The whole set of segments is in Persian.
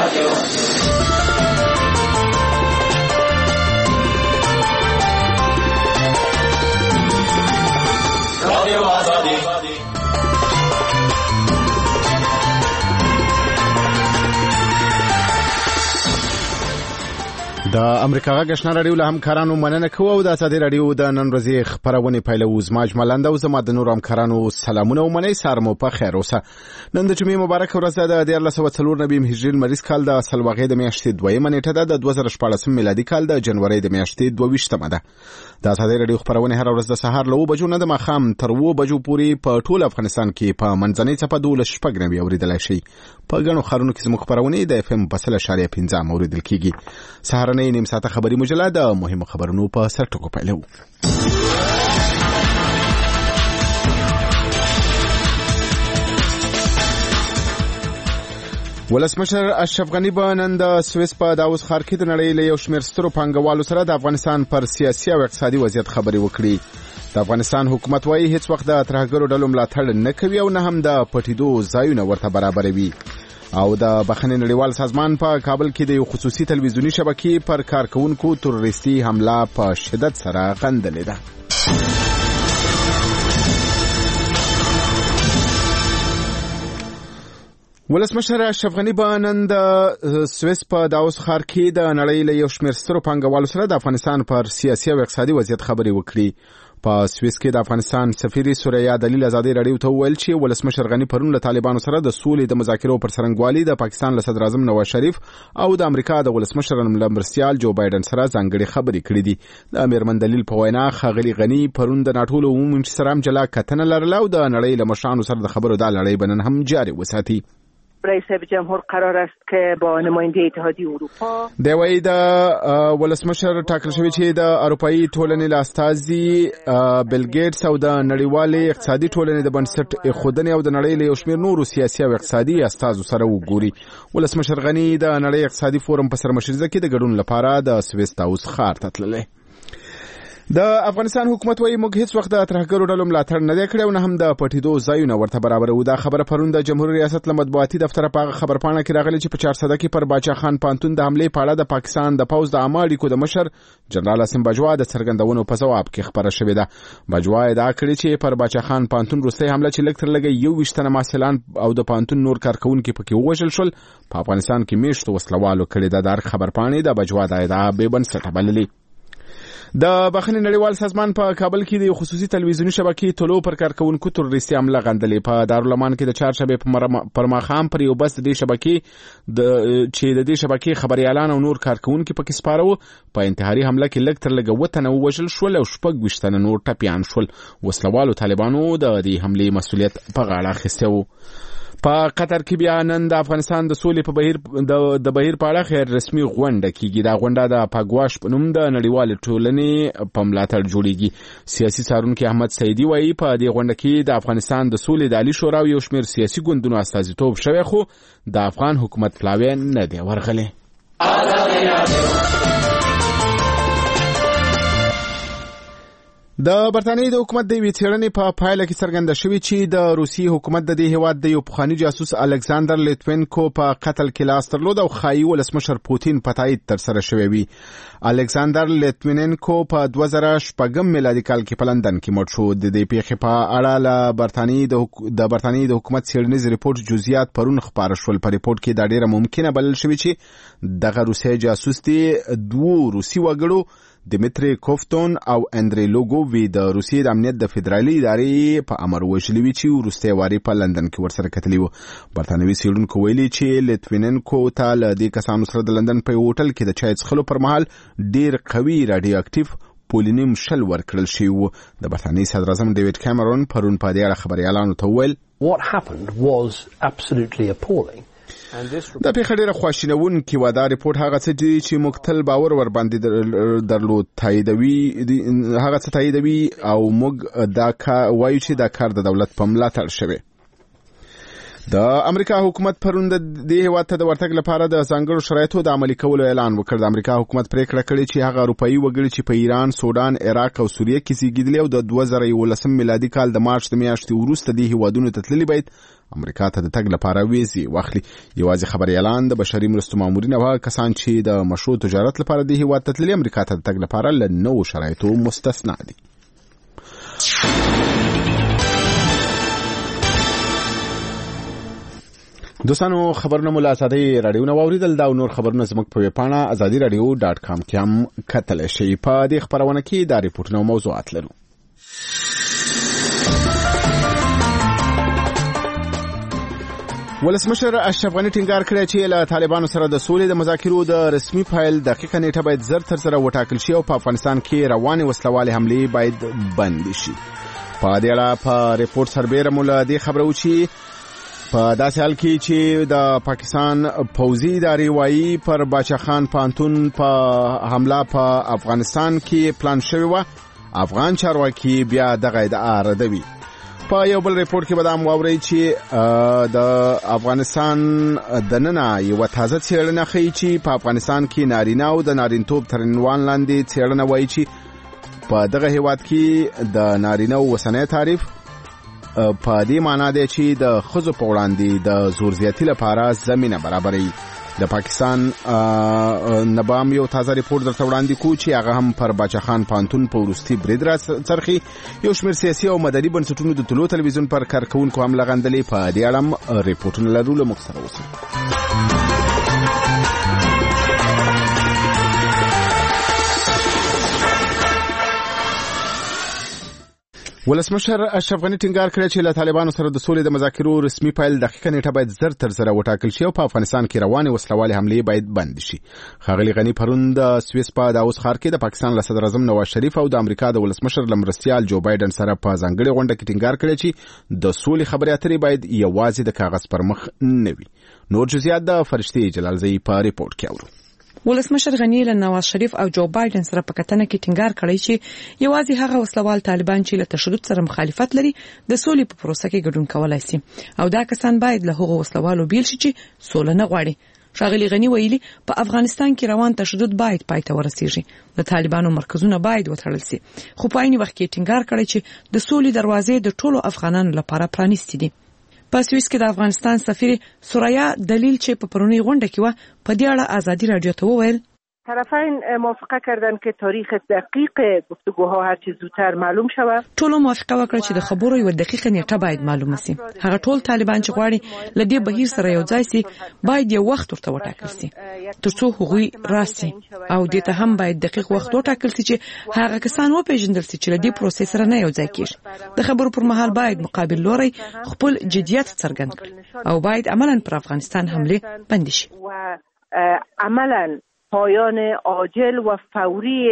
د امریکا غږ رادیو له همکارانو مننه کوو او د ازادي رادیو د نن ورځې خبرونه پیلوو. زما اجمالاند او زما د نور همکارانو سلامونه او منی سارمو په خیر اوسه. نن د جمعې مبارک ورځ ده د 1449 هجري مریض کال د سلواغې د میاشتې 2 نیټه ده د 2014 میلادي کال د جنوري د میاشتې 22 ده. د ازادي رادیو خبرونه هر ورځ د سهار له 9 بجو نه د ماښام تر 2 بجو پورې په ټول افغانستان کې په منځنۍ څپه 12 اوریدلای شي. په غنو خبرونو کې زموږ خبرونه د اف ام په 100.15 اوریدل کیږي. سهارنۍ نیم ساعته خبري مجله د مهمو خبرونو په سر ټکو پیلو. ولسمشر اشرف غنی به نن د سویس په داوس ښار کې د نړۍ له یو شمېر سترو پانګوالو سره د افغانستان پر سیاسي او اقتصادي وضعیت خبرې وکړي. د افغانستان حکومت وايي هیڅ وخت د ترهګرو ډلو ملاتړ نه کوي او نه هم د پټیدو ځایونه ورته برابروي. او د بخښنې نړیوال سازمان په کابل کې د یو خصوصي تلویزیونی شبکې پر کارکونکو تروریستي حمله په شدت سره غندلې ده. ولسمشر اشرف غنی به نن د سویس په داوس ښار کې د نړۍ له یو شمېر سترو پانګوالو سره د افغانستان پر سیاسي او اقتصادي وضعیت خبرې وکړي. په سویس کې د افغانستان سفیر سوریا دلیل ازادي رادیو ته وویل چې ولسمشر غنی پرون له طالبانو سره د سولې د مذاکرو پر څرنګوالي د پاکستان له صدر اعظم نواز شریف او د امریکا د ولسمشر مرستیال جو بایدن سره ځانګړي خبرې کړې دي. د امیرمن دلیل په وینا ښاغلي غنی پرون د ناټولو عمومي سره جلا کتنه لرله او د نړۍ له مشرانو سره د خبرو د لړۍ بنن هم جاري وساتي. رئیس جمهور قرار است که با نماینده اتحادیه اروپا د وای د ولسمشر ټاکل شوی چې د اروپאי ټولنې لاستازي بیل ګیټس او د نړیوالې اقتصادي ټولنې د بنسټ خودنې او د نړۍ له یو شمېر نورو سیاسي او اقتصادي استازو سره وګوري. ولسمشر غنی د نړۍ اقتصادي فورم په سرمشرۍ کې د ګډون لپاره د سویس داوس ښار ته تللی. د افغانستان حکومت وايي موږ هیڅ وخت د ترهګرو ډلو ملاتړ نه کړی او نه هم د پټیدو ځایونه ورته برابرو. دا خبره پرون د جمهوریت ریاست له مطبوعاتي دفتر په خبرپاڼه کې راغلی چې په 400 کې پر باچا خان پانتون د حمله په اړه د پاکستان د پوز د عامه اړیکو د مشر جنرال اسم بجوا د څرګندونو په جواب کې خبره شوې ده. بجوا ادعا کړې چې پر باچا خان پانتون وروستۍ حمله چې لکتر لګي 21 تنه محصلان او د پانتون نور کارکونکو پکې وژل شول په افغانستان کې میشتو وسلوالو کړي ده. د خبرپاڼې د بجوا د ادعا به بنسټ بللې. د بخښنې نړیوال سازمان په کابل کې د خصوصي تلویزیونی شبکې ټولو پر کارکونکو تروریستي حمله غندلې. په دارالمان کې د چهارشنبه پر ماښام پر یو بس د شبکې چې د دې شبکې خبريالان او نور کارکونکو پکې سپارو په انتحاري حمله کې لږ تر لږه وطن وژل شول او شپږ وشتنه نور ټپيان شول. وسلوالو طالبانو د دې حمله مسؤلیت په غاړه اخیسته و. په قطر کې بیا نن د افغانستان د سولې په بهیر د بهیر په اړه غیر رسمي غونډه کیږي. دا غونډه د پاګواش په نوم د نړیوال ټولنې په ملاتړ جوړیږي. سیاسي څارونکي احمد سیدی وایي په دې غونډه کې د افغانستان د سولې د عالی شورا یو شمېر سیاسي ګوندونو استازیتوب شوی خو د افغان حکومت پلاوی نه دی ورغلی. د برتانیې د حکومت د ویټرنې په پایله کې څرګنده شوې چې د روسي حکومت د دې هیواد د یو پخوانی جاسوس الکساندر لیتوینکو په قتل کې لاس درلود او خایي ولسمشر پوتین په تایید تر سره شوی وي. الکساندر لیتوینکو په 2014 میلادي کال کې په لندن کې مړ شو. د دې پیښې په اړه له برتانیې د حکومت څېړنیز ریپورت جزئیات پرون خبر شول. په ریپورت کې دا ډیره ممکنه بلل شوې چې دغه روسي جاسوس دی دوه روسي وګړو دمیتری کوفتون او اندری لوګووی د روسیې د امنیت د فدرالي ادارې په امر وژلي وي چې وروستي واري په لندن کې ورسره کتلی و. برتانوي څېړونکو ویلي چې لیتویننکو ته له دې کسانو سره د لندن په هوټل کې د چای څښلو پر مهال ډیر قوي رادیو اکټیو پولینیم شل ورکړل شوی و. د برتانیې صدر اعظم ډیوډ کیمرون پرون په دې اړه خبريالانو ته وویل What happened was absolutely appalling. دا پیښه ډیره خواشینونکې وه. دا ریپورت هغه څه دی چې موږ تل باور ور باندې درلود هغه څه تاییدوي او موږ دا وایو چې دا کار د دولت په ملاتړ شوی. د امریکا حکومت پروند د هیواد ته د ورتګ لپاره د ځانګړو شرایطو د عملي کولو اعلان وکړ. د امریکا حکومت پریکړه کړې چې هغه اروپایي وګړي چې په ایران، سودان، عراق او سوریه کې زیږیدلي او د 2011 میلادي کال د مارچ د میاشتې وروسته د هیوادونو ته تللي باید امریکا ته د تګ لپاره ویزې واخلي. یوازې خبري اعلان د بشري مرستو مامورین او کسان چې د مشروع تجارت لپاره د هیواد ته تللي امریکا ته د تګ لپاره له نوو شرایطو مستثنا دي. دوستانو خبرونه مو له ازادي رادیو نو اوریدل دا نور خبرونه زموږ په ویب پاڼه azadiradio.com کې هم کتل شي. په دې خبرونه کې دا ریپورتونه او موضوعات لرو. ولسمشر اشرف غنی ټینګار کړی چې له طالبانو سره د سولې د مذاکرو د رسمي فایل دقیقه نیټه باید زر تر زر وټاکل شي او په افغانستان کې روانې وسلوالې حملې باید بند شي. په دې اړه په ریپورت سربېره مو له دې خبرو چې په داسې حال کې چې د پاکستان پوځي ادارې وایي پر باچا خان پانتون په حمله په افغانستان کې پلان شوی و، افغان چارواکي بیا دغه ادعا ردوي. په یو بل ریپورت کې به دا واورئ چې د افغانستان دننه یو تازه څېړنه ښیي چې په افغانستان کې نارینه او د نارینتوب تر عنوان لاندې څېړنه وایي چې په دغه هیواد کې د نارینه او وسنۍ تعریف په دې معنا دی چې د ښځو په وړاندې د زور زیاتي لپاره زمینه برابروي. د پاکستان نبام یو تازه ریپورت درته وړاندې کوو چې هغه هم پر باچا خان پانتون په وروستي برید راڅرخي. یو شمېر سیاسي او مدني بنسټونو د طلوع تلویزیون پر کارکوونکو هم لغندلې. په دې اړه هم ریپورټونه لرو، له موږ سره اوسئ. ولسمشر اشرف غنی ټینګار کړی چې له طالبانو سره د سولې د مذاکرو رسمي فایل دقیقه نیټه باید زر تر زر وټاکل شي او په افغانستان کې روانې وسلوالې حملې باید بند شي. ښاغلي غنی پرون د سویس په داوس ښار کې د پاکستان له صدر اعظم نواز شریف او د امریکا د ولسمشر مرستیال جو بایدن سره په ځانګړې غونډه کې ټینګار کړی چې د سولې خبرې اترې باید یوازې د کاغذ پر مخ نه وي. نور جزئیات د فرشتي جلالزئی په ریپورت کې اورو. ولسمشر غنی له نواز شریف او جو بایدن سره په کتنه کې ټینګار کړی چې یوازې هغه وسلوال طالبان چې له تشدد سره مخالفت لري د سولې په پروسه کې ګډون کولای شي او دا کسان باید له هغو وسلوالو بیل شي چې سوله نه غواړي. ښاغلي غنی ویلي په افغانستان کې روان تشدد باید پای ته ورسیږي، د طالبانو مرکزونه باید وتړل شي، خو په عین وخت کې ټینګار کړی چې د سولې دروازې د ټولو افغانانو لپاره پرانیستې دي. په سویس کې د افغانستان سفیر سوریا دلیل چې په پرونی غونډه کې و په دې اړه ازادي رادیو ته وویل طرفین موافقه کردن که تاریخ دقیق گفتگوها هر چه زودتر معلوم شود. ټول موافقه وکړه چې د خبرو یو دقیقه نیټه باید معلومه شي. هغه ټول طالبان چې غواړي ل دې بهیر سره یو ځای شي باید یو وخت ورته وټاکل شي ترڅو هغوی راسي او دې ته هم باید دقیق وخت وټاکل شي چې هغه کسان وپېژندل شي چې ل دې پروسې سره نه یو ځای کیږي. د خبرو پر مهال باید مقابل لوري خپل جديت څرګند کړي او باید عملاً پر افغانستان حمله بند شي. عملاً پایان عاجل و فوری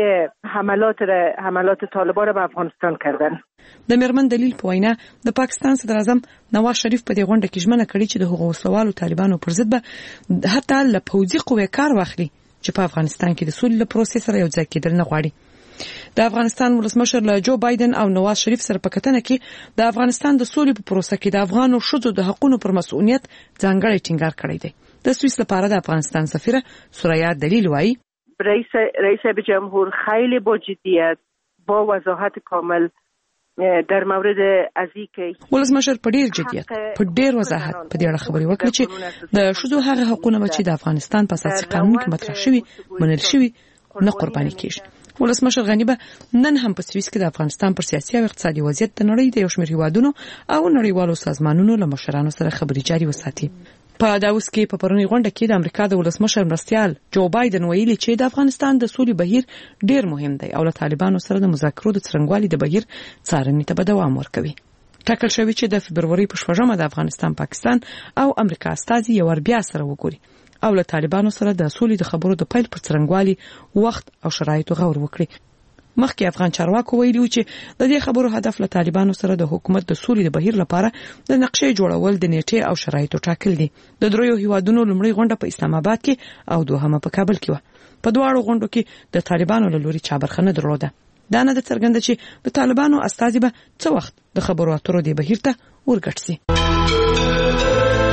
حملات طالبان به افغانستان کردن. د میرمن دلیل په وینا د پاکستان صدر اعظم نواز شریف په دې غونډه کې ژمنه کړې چې د هغو وسلوالو طالبانو پر ضد به حتی له پوځي قوې کار واخلي چې په افغانستان کې د سولې پروسې سره یو ځای کېدل نه غواړي. د افغانستان ولسمشر له جو بایدن او نواز شریف سره په کتنه کې د افغانستان د سولې په پروسه کې د افغانو ښځو د حقوقو پر مسؤلیت ځانګړی ټینګار کړی دی. د سوئیس لپاره د افغانستان سفیره سوریا دلیل وایي رئیس جمهور خیلی با جدیت با وضاحت کامل در مورد ازی کې ولسمشر په ډیر جدیت په ډیر وضاحت په دې اړه خبرې وکړې چې د ښځو هغه حقوقونه چې د افغانستان په اساسي قانون کې مطرح شوي منل شوي نه قرباني کیږي. ولسمشر غنی به نن هم په سوئیس کې د افغانستان پر سیاسي او اقتصادي وضعیت د نړۍ د یو شمېر هیوادونو او نړیوالو سازمانونو له مشرانو سره خبرې جاري وساتي. په داوس کې په پرونی غونډه کې د امریکا د ولسمشر مرستیال جو بایدن ویلي چې د افغانستان د سولې بهیر ډیر مهم دی او له طالبانو سره د مذاکرو د څرنګوالي د بهیر څارنې ته به دوام ورکوي. ټاکل شوی چې د فبرवरी په 14مه د افغانستان، پاکستان او امریکا استازي یو ور بیا سره وګوري او له طالبانو سره د سولې د خبرو د پیل پر څرنګوالي وخت او شرایطو غور وکړي. مخکې افغان چارواکو ویلي چې د دې خبرو هدف له طالبانو سره د حکومت د سولې د بهیر لپاره د نقشې جوړول د نیټې او شرایطو ټاکل دي. د دریو هیوادونو لومړی غونډه په اسلام آباد کې او دوهمه په کابل کې و. په دواړو غونډو کې د طالبانو له لوري چا برخه نه درلوده. دا نه د څرګنده چې د طالبانو استازي به څه وخت د خبرو اترو د بهیر ته ورګټ شي.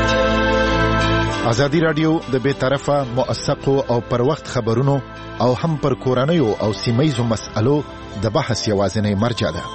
ازادي رادیو د بیطرفه موثقو او پر وخت خبرونو او هم پر کورنیو او سیمه‌یزو مسألو د بحث یوازینی مرجع ده.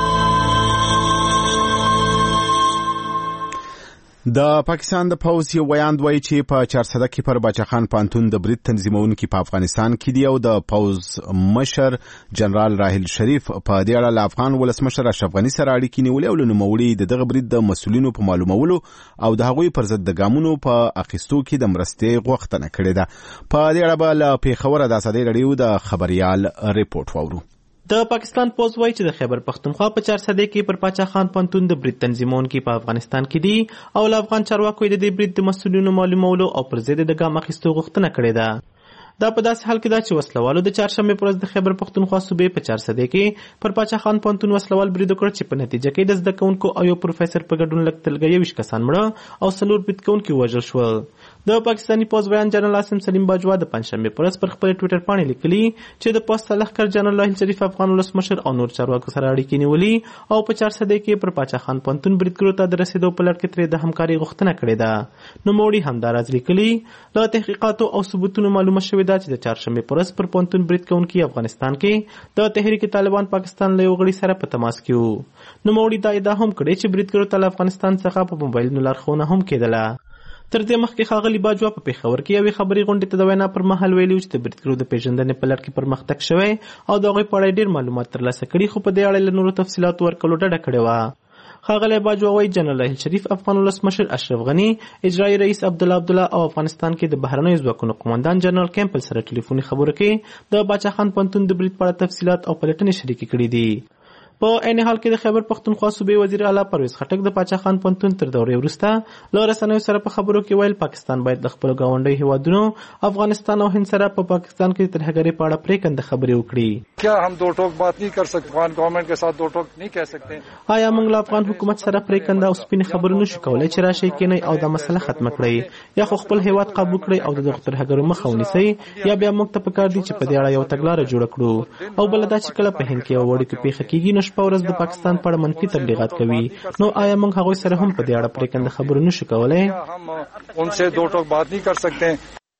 د پاکستان د پوز یو ویاند وایي چې په 400 کې پر باچاخان پانتون د برید تنظیمونکو په افغانستان کې دی او د پوز مشر جنرال راحیل شریف په دې اړه له افغان ولسمشر اشرف غنی سره اړیکې نیولې او نوموړي دغه برید د مسؤلینو په معلومولو او د هغوی پر ضد د ګامونو په اخیستو کې د مرستې غوښتنه کړې ده. په دې اړه به له پیښور د ازادي رادیو د خبريال ریپورت واورو. د پاکستان پوز وایي چې د خیبر پختونخوا په 400 کې پر پاچا خان پانتون د برید تنظیمونکو په افغانستان کې دي او له افغان چارواکو د دې برید د مسؤلینو معلومولو او پر ضد د ګام اخیستو غوښتنه کړې ده. دا په داسې حال کې ده چې وسلوالو د چهارشنبه پر ورځ د خیبر پختونخوا صوبې په 400 کې پر پاچا خان پانتون وسلوال برید وکړ چې په نتیجه کې د زده کوونکو او یو پروفیسور په ګډون لږ 23 کسان مړه او 4 برید کوونکي وژل شول. د پاکستاني پوز بیان جنرال عاصم سلیم باجوا د پنځشنبه پر ورځ پر خپل ټوئیټر باندې لیکلي چې د پوسټ لخر جنرال راحیل شریف افغان ولسمشر او نور چارواکو سره اړیکې نیولې او په 400 کې پر پاچا خان پانتون بریدګرو ته د رسیدو په لړ کې ترې د همکاري غوښتنه کړې ده. نوموړي همداراز لیکلي له تحقیقاتو او ثبوتونو معلومه شوې ده چې د چهارشنبه پر ورځ پر پانتون برید کوونکي افغانستان کې د تحریک طالبان پاکستان له یو غړي سره په تماس کې وو. نوموړي دا ادعا هم کړې چې بریدګرو ته افغانستان څخه په موبایلونو لارښوونه هم کېدله. تر دې مخکې ښاغلي باجوا په پیښور کې یوې خبري غونډې ته د وینا پر مهال ویلي چې د بریدګرو د پیژندنې په لړ کې پرمختګ شوی او د هغوی په اړه ډېر معلومات ترلاسه کړي خو په دې اړه له نورو تفصیلاتو ورکولو ډډه کړې وه. ښاغلی باجوا وایي جنرال راحیل شریف افغان ولسمشر اشرف غني اجرایي رئیس عبدالله او افغانستان کې د بهرنیو ځواکونو قومندان جنرال کیمپل سره ټلیفوني خبرو کې د باچا خان پانتون د برید په اړه تفصیلات او پلټنې شریکې کړي دي. په عین حال کې د خیبر پختونخوا صوبې وزیر اعلی پرویز خټک د پاچا خان پانتون تر دورې وروسته له رسنیو سره په خبرو کې ویل پاکستان باید د خپلو ګاونډیو هیوادونو افغانستان او هند سره په پاکستان کې د ترهګرۍ په اړه پرېکنده خبرې وکړي. کیا هم دو ټوک بات نہیں کر سکتے افغان گورنمنٹ کے ساتھ دو ټوک نہیں کہہ سکتے. آیا موږ له افغان حکومت سره پرېکنده او سپینې خبرې نشو کولی چې راشئ کېنئ او دا مسله ختمه کړئ یا خو خپل هیواد قابو کړئ او د دغو ترهګرو مخه ونیسئ یا بیا موږ ته پکار دي چې په دې اړه یو تګلاره جوړه کړو او بله دا چې کله په هند کې یوه وړوکې پیښه کېږي نو شپه ورځ د پاکستان په اړه منفي تبلیغات کوي. نو آیا موږ هغوی سره هم په دې اړه پرېکنده خبرې نشو کولی؟ ان سے دو ټوک بات نہیں کر سکتے.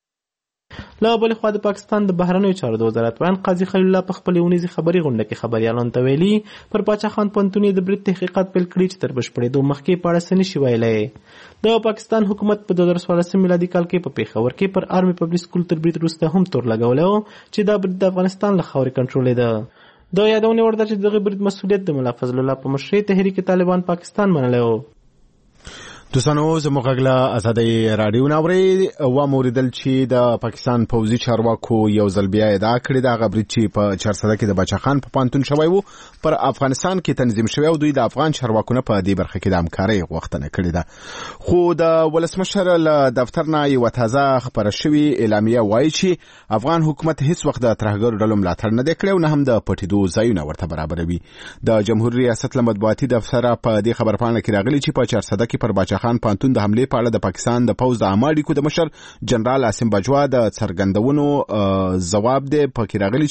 له بلې خوا د پاکستان د بهرنیو چارو د وزارت ویان قاضي خلیل الله په خپلې اونیزې خبري غونډه کې خبریالانو ته ویلي پر پاچا خان پانتون د برید تحقیقات پیل کړي چې تر بشپړېدو مخکې په اړه څه نشي ویلی. د پاکستان حکومت په 2014 میلادي کال کې په پیښور کې پر آرمي پبلک سکول تر برید وروسته هم تور لګولی و چې دا برید د افغانستان له خاورې کنټرولېده. د یادونې وړ ده چې دغه برید مسؤلیت د ملا فضل الله په مشرۍ تحریک طالبان پاکستان منلی و. دوستانو زموږ غږ له ازادي رادیو نه اورئ و موریدل چې د پاکستان پوځي چارواکو یو ځل بیا ادعا کړې ده هغه برید چې په 400 کې د باچا خان په پانتون شوی و پر افغانستان کې تنظیم شوی او دوی د افغان چارواکو نه په دې برخه کې د همکارۍ غوښتنه کړې ده. خو د ولسمشر له دفتر نه یو تازه خبره شوی اعلامیه وایي چې افغان حکومت هیڅ وخت د ترهګرو ډلو ملاتړ نه دی کړی او نه هم د پټېدو ځایونه ورته برابروي. د جمهوریت ریاست له مطبوعاتي دفتر په دې خبرپاڼه کې راغلي چې په 400 کې پر باچا خان پانتون د حمله په اړه د پاکستان د پوز د عامه اړیکو د مشر جنرال عاصم باجوا د څرګندونو ځواب دی پکې راغلی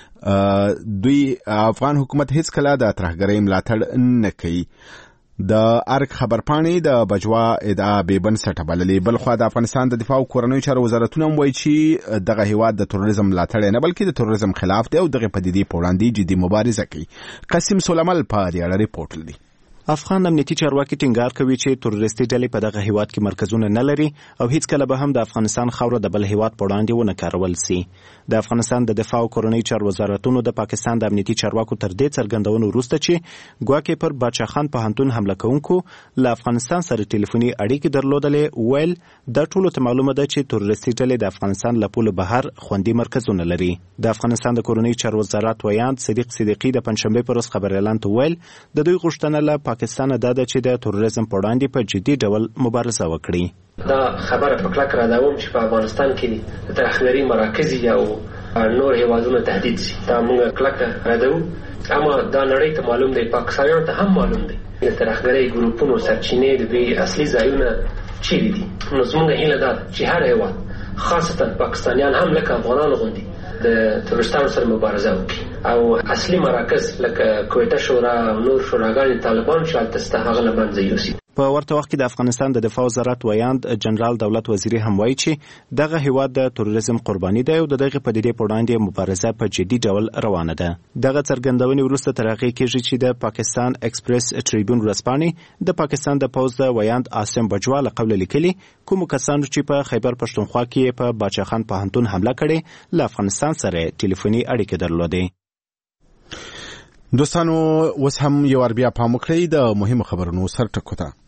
چې دوی افغان حکومت هیڅ کله د ترهګرۍ ملاتړ نه کوي. د ارګ خبرپاڼې د بجوا ادعا بې بنسټه بللې. بل خو د افغانستان د دفاع او کورنیو چارو وزارتونه هم وایي چې دغه هیواد د تروریزم ملاتړ نه بلکې د تروریزم خلاف دی او دغه پدیدې په وړاندې جدي مبارزه کوي. قاسم سولمل په دې اړه ریپورت لري. افغان امنیتي چارواکي ټینګار کوي چې تروریستي ډلې په دغه هیواد کې مرکزونه نه لري او هیڅ کله به هم د افغانستان خاوره د بل هیواد په وړاندې ونه کارول سي. د افغانستان د دفاع او کورنیو چارو وزارتونو د پاکستان د امنیتي چارواکو تر دې څرګندونو وروسته چې ګواکې پر باچا خان پوهنتون حمله کوونکو له افغانستان سره ټلیفوني اړیکې درلودلې ویل دا ټولو ته معلومه ده چې تروریستي ډلې د افغانستان له پولو بهر خوندي مرکزونه لري. د افغانستان د کورنیو چارو وزارت ویاند صدیق صدیقي د پنځشنبه پر ورځ خبریالانو ته ویل د دوی غوښتنه له پاکستان ده چې د تروریزم په وړاندې په جدي ډول مبارزه وکړي. دا خبره په کلک راځوم چې په افغانستان کې د ترهګرۍ مراکز او نور هیوادونو تهدید شي. دا موږ کلک راځو اما دا نړۍ ته معلوم دی پاکستانیانو ته هم معلوم دی د ترهګرۍ ګروپونو سرچینې د دوی اصلي ځایونه چیرې دي. نو زموږ هیله ده چې هر هیواد خاصتا پاکستانیان هم لکه افغانانو غوندي د تروریستانو سره مبارزه وکړي او اصلي مراکز لکه کویټه شورا او نور شوراګانې طالبان چې هلته سته هغه له منځه یوسي. په ورته وخت کې د افغانستان د دفاع وزارت ویاند جنرال دولت وزیری هم وایي چې دغه هیواد د تروریزم قرباني دی او د دغه پدیدې په وړاندې مبارزه په جدي ډول روانه ده. دغه څرګندونې وروسته تر هغې کېږي چې د پاکستان ایکسپریس ټریبیون ورځپاڼې د پاکستان د پوځ د ویاند عاصم بجوا له قبله لیکلي کومو کسانو چې په خیبر پښتونخوا کې په باچا خان پوهنتون حمله کړې له افغانستان سره ټلیفوني اړیکې درلودې. دوستانو اوس هم یو ور بیا پام وکړئ د مهمو خبرونو سر ټکو ته.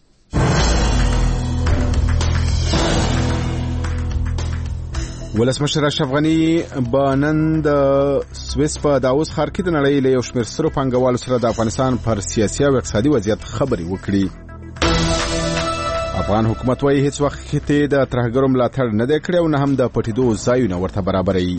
ولسمشر اشرف غنی به نن د سویس په داووس ښار کې د نړۍ له یو شمېر سترو پانګوالو سره د افغانستان پر سیاسي او اقتصادي وضعیت خبرې وکړي. افغان حکومت وايي هیڅ وخت کې د ترهګرو ملاتړ نه دی کړی او نه هم د پټېدو ځایونه ورته برابروي.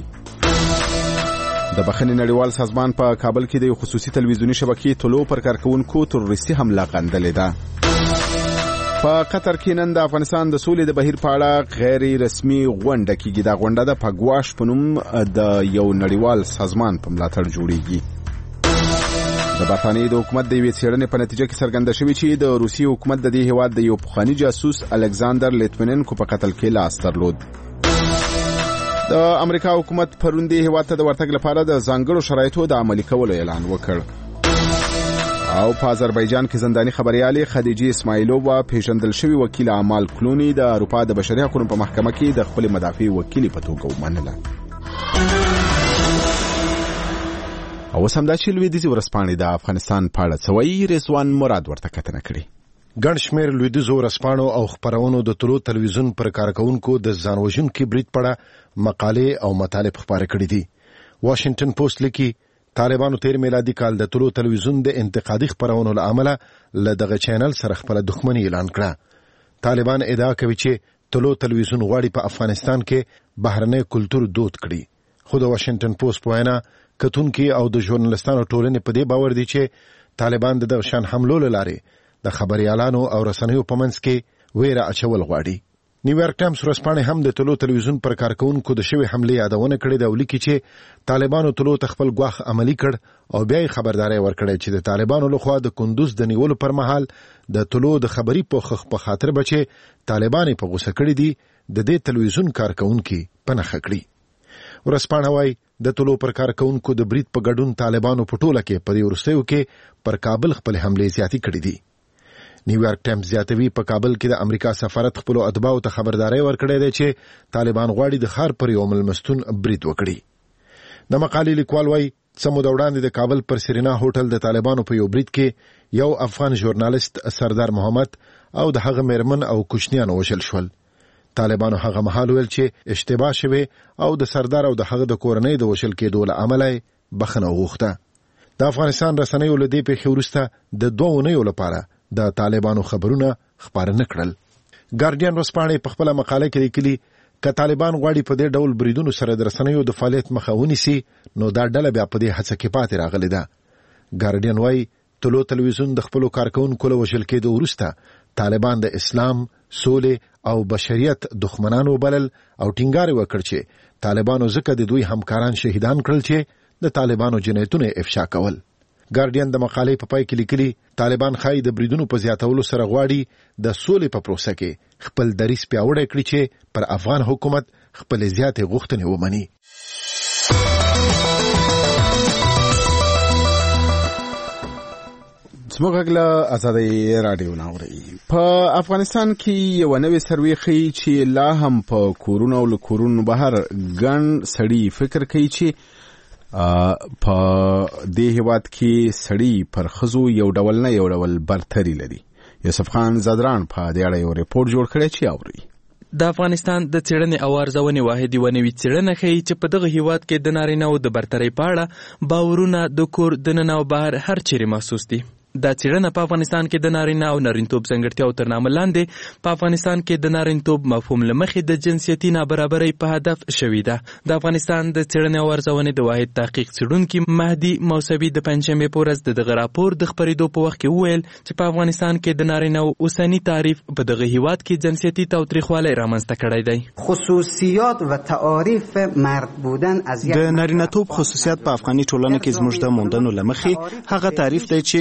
د بخښنې نړیوال سازمان په کابل کې د یو خصوصي تلویزیوني شبکې طلوع پر کارکوونکو تروریستي حمله غندلې ده. په قطر کې نن د افغانستان د سولې د بهیر په اړه غیر رسمي غونډه کېږي. دا غونډه د پګواش په نوم د یو نړیوال سازمان په ملاتړ جوړیږي. د برطانیې د حکومت د یوې څېړنې په نتیجه کې څرګنده شوي چې د روسي حکومت د دې هېواد د یو پخواني جاسوس الکساندر لیتویننکو په قتل کې لاس درلود. د امریکا حکومت پرون دې هېواد ته د ورتګ لپاره د ځانګړو شرایطو د عملي کولو اعلان وکړ. او په آذربایجان کې زنداني خبريالې خدیجه اسماعیلووا پیژندل شوی وکیل اعمال کلونی د اروپا د بشري حقوقو په محکمه کې د خپل مدافع وکیل په توګه ومنله. او سم دا چې لویدیځ ورځپاڼې د افغانستان په اړه څه وایي رضوان مراد ورته کتنه کړې. ګڼ شمېر لویدیځ ورځپاڼو او خپرونو د طلوع تلویزیون پر کارکوونکو د ځانوژونکي برید په اړه مقالې او مطالب خپاره کړي دي. واشنگټن پوسټ لیکي طالبانو تیر میلادي کال د طلوع تلویزیون د انتقادي خبرونو له امله له دغه چینل سره خپل دښمني اعلان کړه. طالبان ادعا کوي چې طلوع تلویزیون غواړي په افغانستان کې بهرنی کلتور دود کړي. خو د واشنگټن پوسټ په وینا کتونکي او د ژورنالستانو ټولنې په دې باور دي چې طالبان د دغه شان حملو له لارې د خبريالانو او رسنیو په منځ کې ویره اچول غواړي. نیویارک ټایمز ورځپاڼه هم د طلوع تلویزیون پر کارکوونکو د شوی حمله یادونه کړې ده او لیکي چې طالبانو طلوع خپل ګواخ عملی کړ او بیا خبرداري ورکړه چې د طالبانو لخوا د کندوز د نیولو پر مهال د طلوع د خبري په خاطر بچي طالبان په غوسه کړی دي د دې تلویزیون کارکوونکو پنه خکړي. ورځپاڼه وايي د طلوع پر کارکوونکو د برید په ګډون طالبانو په ټوله کې په دې ورستیو کې پر کابل خپل حمله زیاتی کړې دي. نیویارک ټایمز زیاتوي په کابل کې د امریکا سفارت خپل اتباعو ته خبرداري ورکړې ده چې طالبان غواړي د ښار پر یو ملمستون برید وکړي. د مقالې لیکوال وايي سمو د وړاندې د کابل پر سرینا هوټل د طالبانو په یو برید کې یو افغان ژورنالیست سردار محمد او د هغه میرمن او کوچنیان وشل شول. طالبانو هغه مهال ویل چې اشتباه شوه او د سردار او د هغه د کورنۍ د وشل کېدو له امله بخښنه وغوښته. د افغانستان رسنیو له دې پیښې وروسته د 2 اونیو لپاره د طالبانو خبرونه خبر نه کړل. ګارډین ورځپاڼه په خپل مقاله کې لیکلي ک طالبان غواړي په دې ډول بریدونو سره د رسنیو د فعالیت مخه ونیسي نو دا ډله بیا په دې هڅه کې پاتې راغلي ده. ګارډین وايي طلوع تلویزیون د خپل کارکوونکو له وشل کېدو وروسته طالبان د اسلام، سولې او بشریت دښمنانو بلل او ټینګار وکړ چې طالبانو ځکه د دوی همکاران شهیدان کړل چې د طالبانو جنایتونه افشا کول. ګارډین د مقالې په پای کې لیکلي طالبان خای د بریدونو په زیاتولو سره غواړي د سولې په پروسه کې خپل دریځ پیاوړی کړي چې پر افغان حکومت خپل زیاتې غوښتنې ومني. زموږ غږ آزادۍ رادیو ناوري. په افغانستان کې یو نوې سروې ښیي چې لا هم په کورونو او کورونو بهر ګڼ سړي فکر کوي چې په دې هیواد کې سړي پر خزو یو ډول نه یو ډول برتري لري. یوسف خان زادران په دې اړه یو ریپورت جوړ کړی چې اوري. د افغانستان د څېړنې او ارزونې واحد یوه نوې څېړنه ښیي چې په دغه هیواد کې د نارینه‌وو د برترۍ په اړه باورونه د کور دننه او بهر هر چیرې محسوس دي. دا څېړنه په افغانستان کې د نارینه او نارینتوب ځانګړتیاو تر نامه لاندې په افغانستان کې د نارینتوب مفهوم له مخې د جنسیتي نابرابرۍ په هدف شوې ده. د افغانستان د څېړنې او ارزونې د واحد تحقیق څېړونکي مهدي موسوي د پنجشنبې په ورځ دغه راپور د خپرېدو په وخت کې وویل چې په افغانستان کې د نارینه‌وو اوسني تعریف په دغه هیواد کې جنسیتي تاوتریخوالی رامنځته کړی دی. خصوصیات و تعاریف مرد بودن از د نارینتوب خصوصیات په افغاني ټولنه کې زموږ د موندنو له مخې هغه تعریف دی چې جنسیت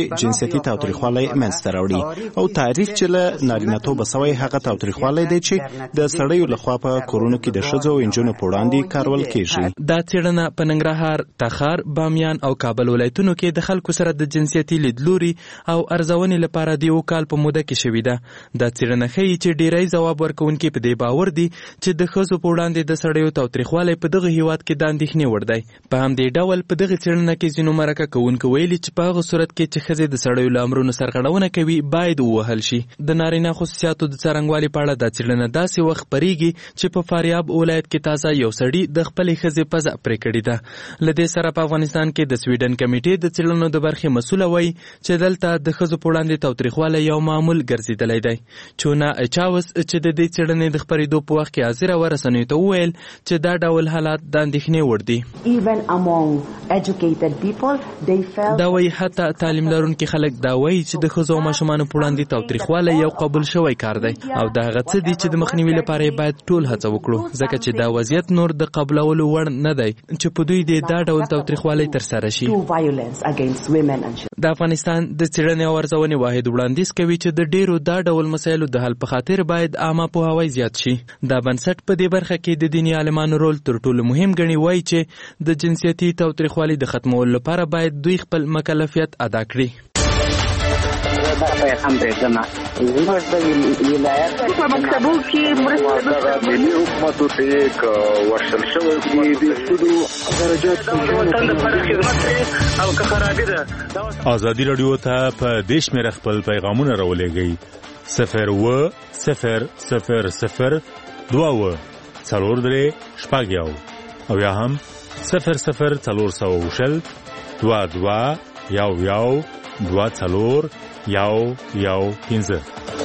جنسیتي تاوتریخوالی منځته راوړي او تعریف چې له نارینتوب سوی هغه تاوتریخوالی دی چې د سړیو لخوا په کورونو کې د ښځو او نجونو په وړاندې کارول کیږي. دا څېړنه په ننګرهار، تخار، بامیان او کابل ولایتونو کې د خلکو سره د جنسیتي لیدلوري او ارزونې لپاره د یو کال په موده کې شوې ده. دا څېړنه ښیي چې ډیری ځواب ورکوونکي په دې باور دي چې د ښځو په وړاندې د سړیو تاوتریخوالی په دغه هیواد کې د اندېښنې وړ دی. په همدې ډول په دغه څېړنه کې ځینو مرکه کوونکو ویلي چې په هغه صورت کې چې ښځې د سړیو له امرونو سرغړونه کوي باید ووهل شي. د نارینه خصوصیاتو د څرنګوالي په اړه دا څېړنه داسې وخت خپرېږي چې په فاریاب ولایت کې تازه یو سړي د خپلې ښځې پزه پرې کړې ده. له دې سره په افغانستان کې د سویډن کمیټې د څېړنو د برخې مسؤله وایي چې دلته د ښځو په وړاندې تاوتریخوالی یو معمول ګرځېدلی دی. چونا اچاوس چې د دې څېړنې د خپرېدو په وخت کې حاضره وه رسنیو ته وویل چې دا ډول حالات د اندېښنې وړ دي. دا وایي حتی تعلیم لرونکي خلک دا وایي چې د ښځو او ماشومانو په وړاندې تاوتریخوالی یو قبول شوی کار دی او دا هغه څه دي چې د مخنیوي لپاره باید ټول هڅه وکړو ځکه چې دا وضعیت نور د قبولولو وړ نه دی چې په دوی د دا ډول تاوتریخوالی ترسره شي. د افغانستان د څېړنې او ارزونې واحد وړاندیز کوي چې د ډیرو دا ډول مسایلو د حل په خاطر باید عامه پوهاوی زیات شي. دا بنسټ په دې برخه کې د دیني عالمانو رول تر ټولو مهم ګڼي. وایي چې د جنسیتي تاوتریخوالي د ختمولو لپاره باید دوی خپل مکلفیت ادا کړي. زموږ د ولایت په مکتبو کې مرسته ملي حکومتو ته یک ورشل شوی دی د سودو درجات او که خرابې ده. ازادي رادیو ته په دیش مې خپل پیغامونه راولېږئ 02000 څلور شپږ او یا هم 00400 22 15.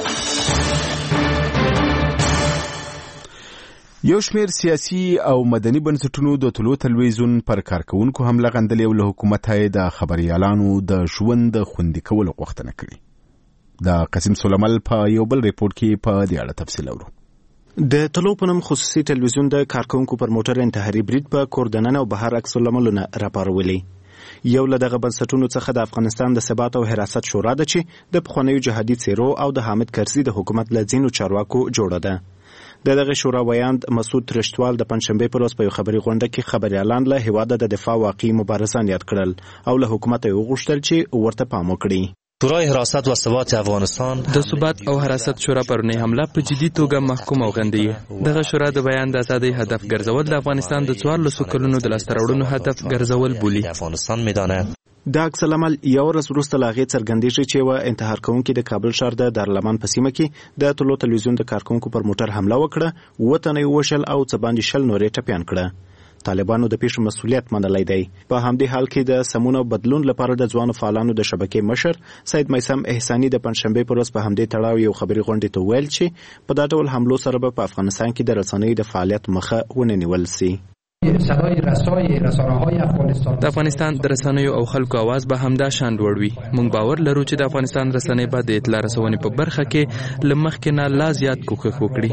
یو شمیر سیاسي او مدني بنسټونو د طلوع تلویزیون پر کارکونکو حمله غندلې او له حکومت د خبريالانو د ژوند خوندي کولو غوښتنه کړې. د قاسم سلیمل په یو بل ریپورت کې په دې اړه تفصیل اورو. د طلوع په نوم خصوصي تلویزیون د کارکونکو پر موټر انتحاري برید په کوردنن او بهر عکس العملونه راپارولې. یو له دغه بنسټونو څخه د افغانستان د ثبات او حراست شورا ده چې د پخوانیو جهادي څیرو او د حامد کرزي د حکومت له ځینو چارواکو جوړه ده. دغه شورا ویاند مسعود رشتوال د پنځشنبه پر ورځ په یو خبري غونډه کې خبريالان له هیواده د دفاع واقعي مبارزان یاد کړل او له حکومت یې وغوښتل چې ورته پام وکړي. شورای حراست و ثبات افغانستان د ثبات او حراست شورا پرونی حمله په جدي توګه محکوم او غندي. دغه شورا د بیان د ازادۍ هدف ګرځول د افغانستان د 14 کلونو د لاسته راوړنو هدف ګرځول بولي. افغانستان میدانه دا عکس العمل یو ورځ وروسته له هغې څرګندېږي چې یوه انتحار کوونکي د کابل ښار د دارالمان په سیمه کې د طلوع تلویزیون د کارکونکو پر موټر حمله وکړه، 7 تنه یې ووژل او څه باندې 20 نور یې ټپیان کړه. طالبانو د پیښو مسؤلیت منلی دی. په همدې حال کې د سمون او بدلون لپاره د ځوانو فعالانو د شبکې مشر سید میثم احساني د پنځشنبې پر ورځ په همدې تړاو یو خبري غونډې ته ویل چې په دا ډول حملو سره به په افغانستان کې د رسنیو د فعالیت مخه ونه نیول سي. د افغانستان د رسنیو او خلکو आवाज به همدا شان لوړ وي. موږ باور لرو چې د افغانستان رسنۍ به د اطلاع رسونې په برخه کې له مخکې نه لا زیات کوښښ وکړي.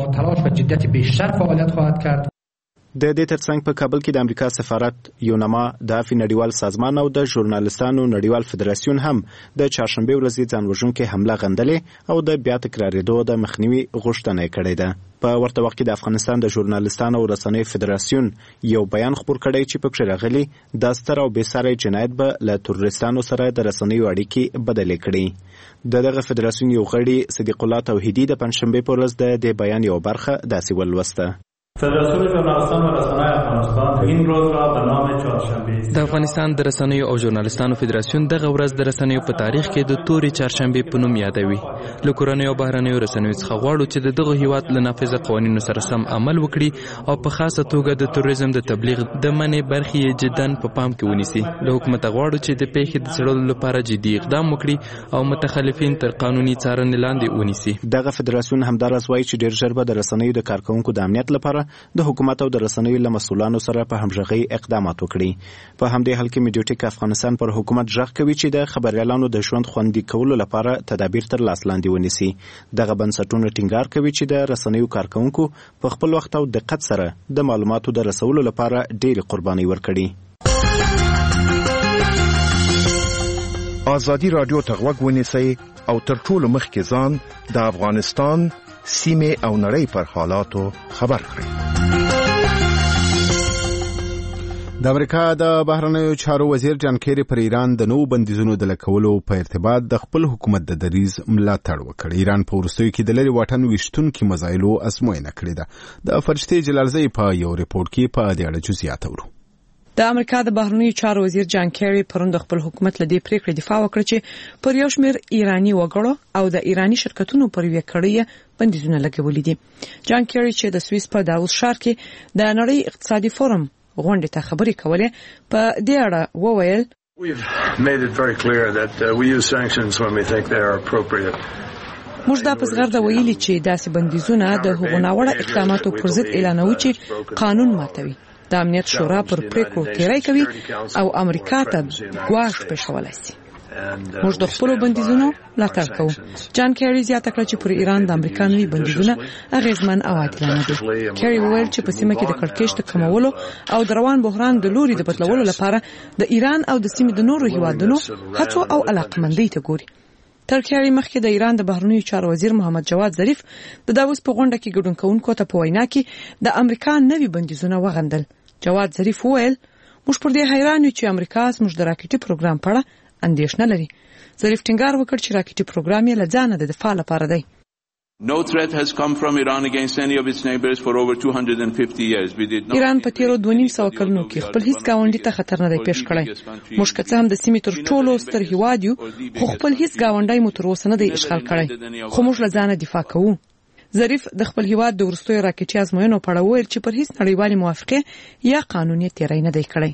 د دې ترڅنګ په کابل کې د امریکا سفارت، یونما، د افی نړیوال سازمان او د ژورنالستانو نړیوال فدراسیون هم د چهارشنبه ورځې ځانوژونکې حمله غندلې او د بیا تکرارېدو د مخنیوي غوښتنه یې کړې ده. په ورته وخت کې د افغانستان د ژورنالستانو او رسنیو فدراسیون یو بیان خپور کړی چې پکې راغلي دا ستر او بېساری جنایت به له تروریستانو سره د رسنیو اړیکې بدلې کړي. دغه فدراسیون یو غړي صدیق الله توحیدي د پنځشنبه په ورځ د بیان یو برخه داسې ولوسته. فدراسیون ژورنالیستان و رسانه‌های افغانستان این روز را به نام چهارشنبه د افغانستان د رسنیو او ژورنالیستانو فدراسیون دغه ورځ د رسنیو په تاریخ کې د تورې چهارشنبه په نوم یادوي. له کورنیو او بهرنیو رسنیو څخه غواړو چې دغه هیواد له نافذه قوانینو سره سم عمل وکړي او په خاصه توګه د تروریزم د تبلیغ د منع برخې جداً په پام کې ونیسي. له حکومت غواړو چې د پیښې د څېړلو لپاره جدي اقدام وکړي او متخلفین تر قانوني څارنې لاندې ونیسي. دغه فدراسیون همداراز وایي چې ډېر ژر به د رسنیو د کارکونکو د امنیت لپاره د حکومت او د رسنیو له مسؤلانو سره په همغږۍ اقدامات وکړي. په همدې حال کې میډیوټیک افغانستان پر حکومت ژغ کوي چې د خبريالانو د ژوند خوندي کولو لپاره تدابیر تر لاس لاندې ونیسي. دغه بنسټونه ټینګار کوي چې د رسنیو کارکونکو په خپل وخت او دقت سره د معلوماتو د رسولو لپاره ډېرې قربانۍ ورکړي. ازادي رادیو ته غوږ ونیسئ او تر ټولو مخکې ځان د افغانستان سیمه او نړۍ پر حالاتو خبر کړئ. د امریکا د بهرنیو چارو وزیر جان کیری پر ایران د نوو بندیزونو د لګولو په ارتباط د خپل حکومت د دریځ ملاتړ وکړ. ایران په وروستیو کې د لرې واټن ویشتونکو مزایلو ازموینه کړې ده. د فرشتي جلالزئی په یو ریپورت کې په دې اړه جزئیات اورو. د امریکا د بهرنیو چارو وزیر جان کیری پرون د خپل حکومت لدی پریکړه دفاع وکړه چې پر یو شمېر ایرانی وګړو او د ایرانی شرکتونو پر یوه کړی بندیزونه لګولې دي. جان کیری چې د سویس په داووس ښار کې د نړۍ اقتصادي فورم غونډې ته خبرې کولې په دې اړه وویل موږ دا په زغرده ویلي چې داسې بندیزونه د هغو ناوړه اقداماتو پر ضد اعلانوي چې قانون ماتوي. د امنیت شورا پر پریکړو تیری کوي او امریکا ته ګواښ پېښولی شي. موږ د خپلو بندیزونو ملاتړ کوو. جان کیری زیاته کړه چې پر ایران د امریکا نوي بندیزونه اغیزمن او عادلانه دي. کیری وویل چې په سیمه کې د کړکېچ د کمولو او د روان بحران د لوري د بدلولو لپاره د ایران او د سیمې د نورو هیوادونو هڅو او علاقمندۍ ته ګوري. تر کیری مخکې د ایران د بهرنیو چارو وزیر محمد جواد ظریف د داووس په غونډه کې ګډون کوونکو ته په وینا کې د امریکا نوي بندیزونه وغندل. جواد ظریف وویل موږ پر دې حیران یو چې امریکا زموږ د راکټي پروګرام په اړه اندېښنه لري. ظریف ټینګار وکړ چې راکټي پروګرام یې له ځانه د دفاع لپاره دی. No threat has come from Iran against any of its neighbors for over 250 years. ایران په تیرو 2.5 کلونو کې خپل هیڅ گاونډي ته خطر نه دی پیښ کړی. موږ که څه هم د سیمې تر ټولو ستر هیواد یو خو خپل هیڅ گاونډی مو تر اوسه نه دی اشغال کړی خو موږ له ځانه دفاع کوو. ظریف د خپل هیواد د وروستیو راکټي ازموینو په اړه وویل چې پر هیڅ نړیوالې موافقه یا قانوني تیری نه دی کړی.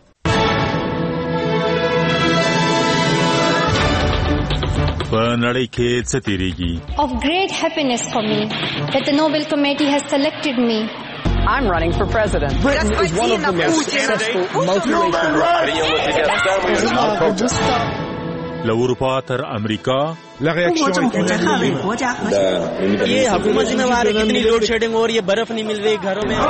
په نړۍ کې څه تیریږي؟ Of great happiness for me that the Nobel Committee has selected me. I'm running for president. Britain is one of the most successful multiracial لأوروپا تر امریکا ये हुकूमत जिम्मेवार है कितनी load shedding और ये बर्फ नहीं मिल रही घरों में.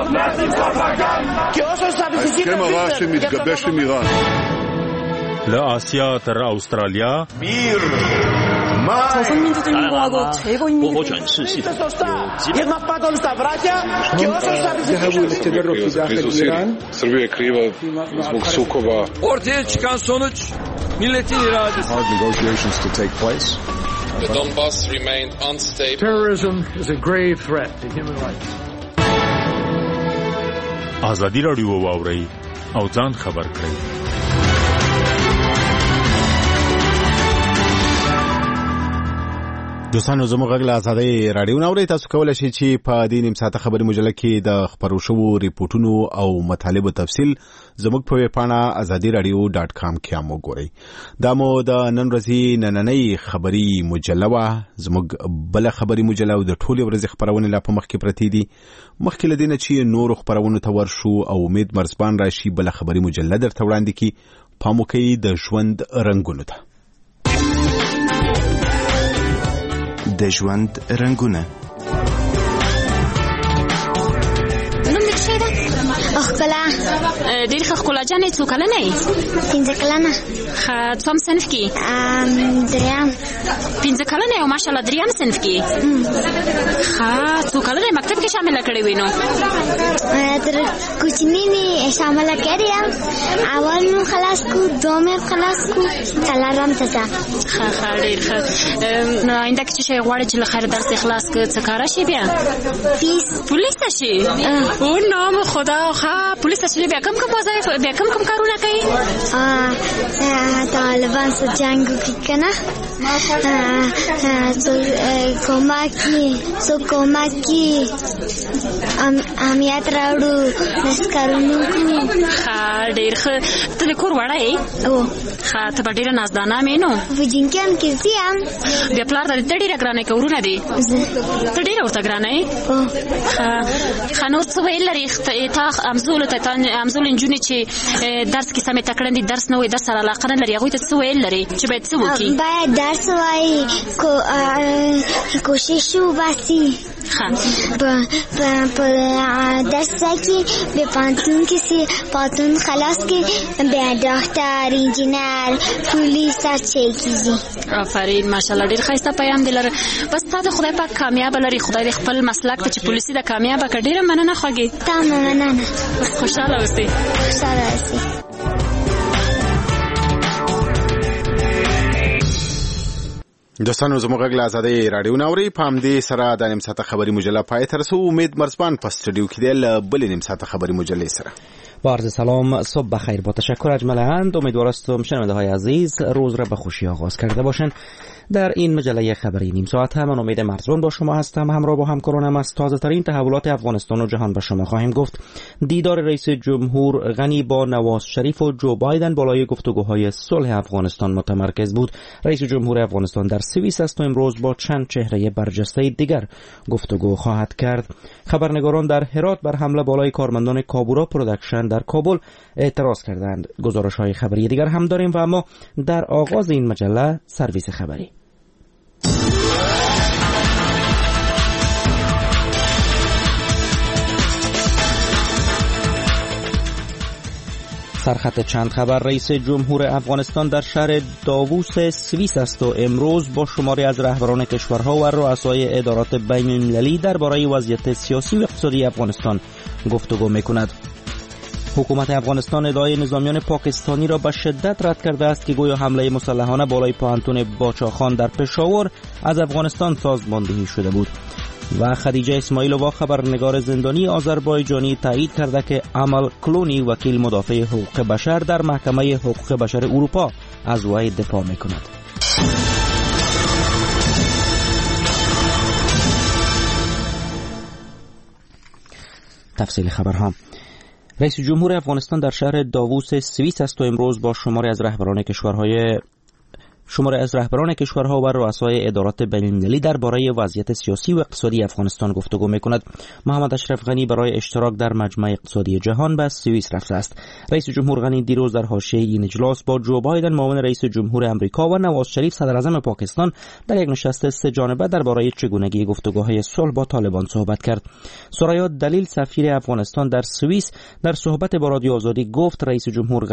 لآسیا تر استرالیا 朝鲜民主人民共和国최고인民保全是系统 Srbija je kriva zbog sukoba. Ortaya çıkan sonuç milletin iradesi. Hard negotiations to take place. The Donbass remained unstable. Terrorism is a grave threat to human rights. ازادي راډیو واورئ او ځان خبر کړئ. دوستانو زموږ غږ له ازادۍ راډیو نه اورئ. تاسو کولی شئ چې په دې نیم ساعته خبري مجله کې د خپرو شوو ریپورټونو او مطالبو تفصیل زموږ په ویبپاڼه azadiradio.com کې هم وګورئ. دا مو د نن ورځې نننۍ خبري مجله وه. زموږ بله خبري مجله او د ټولې ورځې خپرونې لا په مخکې پرتې دي. مخکې له دې نه چې نورو خپرونو ته ورشو او امید مرزبان راشي بله خبري مجله درته وړاندې کړي. پام وکړئ د ژوند رنګونو ته. د ژوند رنگونه اخکلا ډېر ښه ښکلا جانې څو کلنه یې؟ 15 کلنه. ښه څوم صنف کې؟ دریم. 15 کلنه یې او ماشاءالله دریم صنف کې. ښه څو کلنه یې مکتب کې شامله کړې وې نو؟ تر کوچني مې شامله کړې یم. اول مې خلاص کو دوم مې خلاص کو څلورم ته ځه. ښه ښه ډېر ښه. نو آینده کې چې شی غواړې چې له خیره درس یې خلاص کړه څه کاره شي بیا؟ پولیسه شي؟ او نام خدا ښه پولیسه شي بیا کوم وظایف بیا کوم کارونه کوي؟ طالبان سره جنګ وکړي که نه کومکي امنیت راوړو نسکارونو ښه ډېر ښه. ته د کور وړه یې؟ ښه ته به ډېره نازدانه مې نو په جنګیان کې ځم. بیا پلار ته ته ډېره ګرانه که ورونه دي؟ ته ډېره ورته ګرانه یې؟ ښه نور څه ویل لري تا همزولو ته همزولو نجونې چې درس کې سمې تکړه دي درس نه وایي درس سره علاقه نه لري هغوی ته څه ویل لري چې باید څه وکړي؟ باید درس وایي کوشش وباسي. دستکی به پانتون کسی پاتون خلاص که به دکتر انجینر پلیس چه چیزی. آفرین ماشاءالله ډیر ښایسته پیغام دی لره. بس تاسو خدای پاک کامیاب لري، خدای دې خپل مسلک ته چې پولیسي د کامیاب کړ. ډیره مننه خوږی. تمام مننه. خوشاله اوسئ. خوشاله اوسئ. دوستانو زموږ غږ له آزادۍ راډیو نه اورئ. په همدې سره د نیم ساعته خبري مجله پای ته رسو. امید مرزبان په استودیو کې دی له بلې نیم ساعته خبري مجلې سره. با عرض سلام، صبح بخیر. با تشکر اجملاً. امیدوار هستم شنونده‌های عزیز روز را به خوشی آغاز کرده باشند. در این مجله خبری نیم ساعت من امید مرزبان با شما هستم. همراه با همکارانم از تازه ترین تحولات افغانستان و جهان به شما خواهیم گفت. دیدار رئیس جمهور غنی با نواز شریف و جو بایدن بالای گفتگوهای صلح افغانستان متمرکز بود. رئیس جمهور افغانستان در سوئیس است و امروز با چند چهره برجسته دیگر گفتگو خواهد کرد. خبرنگاران در هرات بر حمله بالای کارمندان کابورا پروداکشن در کابل اعتراض کردند. گزارش‌های خبری دیگر هم داریم و اما در آغاز این مجله سرویس خبری. سرخط چند خبر. رئیس جمهور افغانستان در شهر داووس سوئیس است و امروز با شماری از رهبران کشورها و رؤسای ادارات بین‌المللی درباره وضعیت سیاسی و اقتصادی افغانستان گفتگو می‌کند. حکومت افغانستان ادعای نظامیان پاکستانی را به شدت رد کرده است که گویا حمله مسلحانه بالای پوهنتون باچاخان در پشاور از افغانستان سازماندهی شده بود. و خدیجه اسماعیلووا خبرنگار زندانی آذربایجانی تایید کرده که امل کلونی وکیل مدافع حقوق بشر در محکمه حقوق بشر اروپا از وی دفاع می‌کند. تفصیل خبرها. رئیس جمهور افغانستان در شهر داووس سوئیس است و امروز با شماری از رهبران کشورها و رؤسای ادارات بین‌المللی درباره وضعیت سیاسی و اقتصادی افغانستان گفتگو می‌کند. محمد اشرف غنی برای اشتراک در مجمع اقتصادی جهان به سوئیس رفته است. رئیس جمهور غنی دیروز در حاشیه این اجلاس با جو بایدن معاون رئیس جمهور آمریکا و نواز شریف صدر اعظم پاکستان در یک نشست سه جانبه درباره چگونگی گفتگوهای صلح با طالبان صحبت کرد. سریا دلیل سفیر افغانستان در سوئیس در صحبت با رادیو آزادی گفت رئیس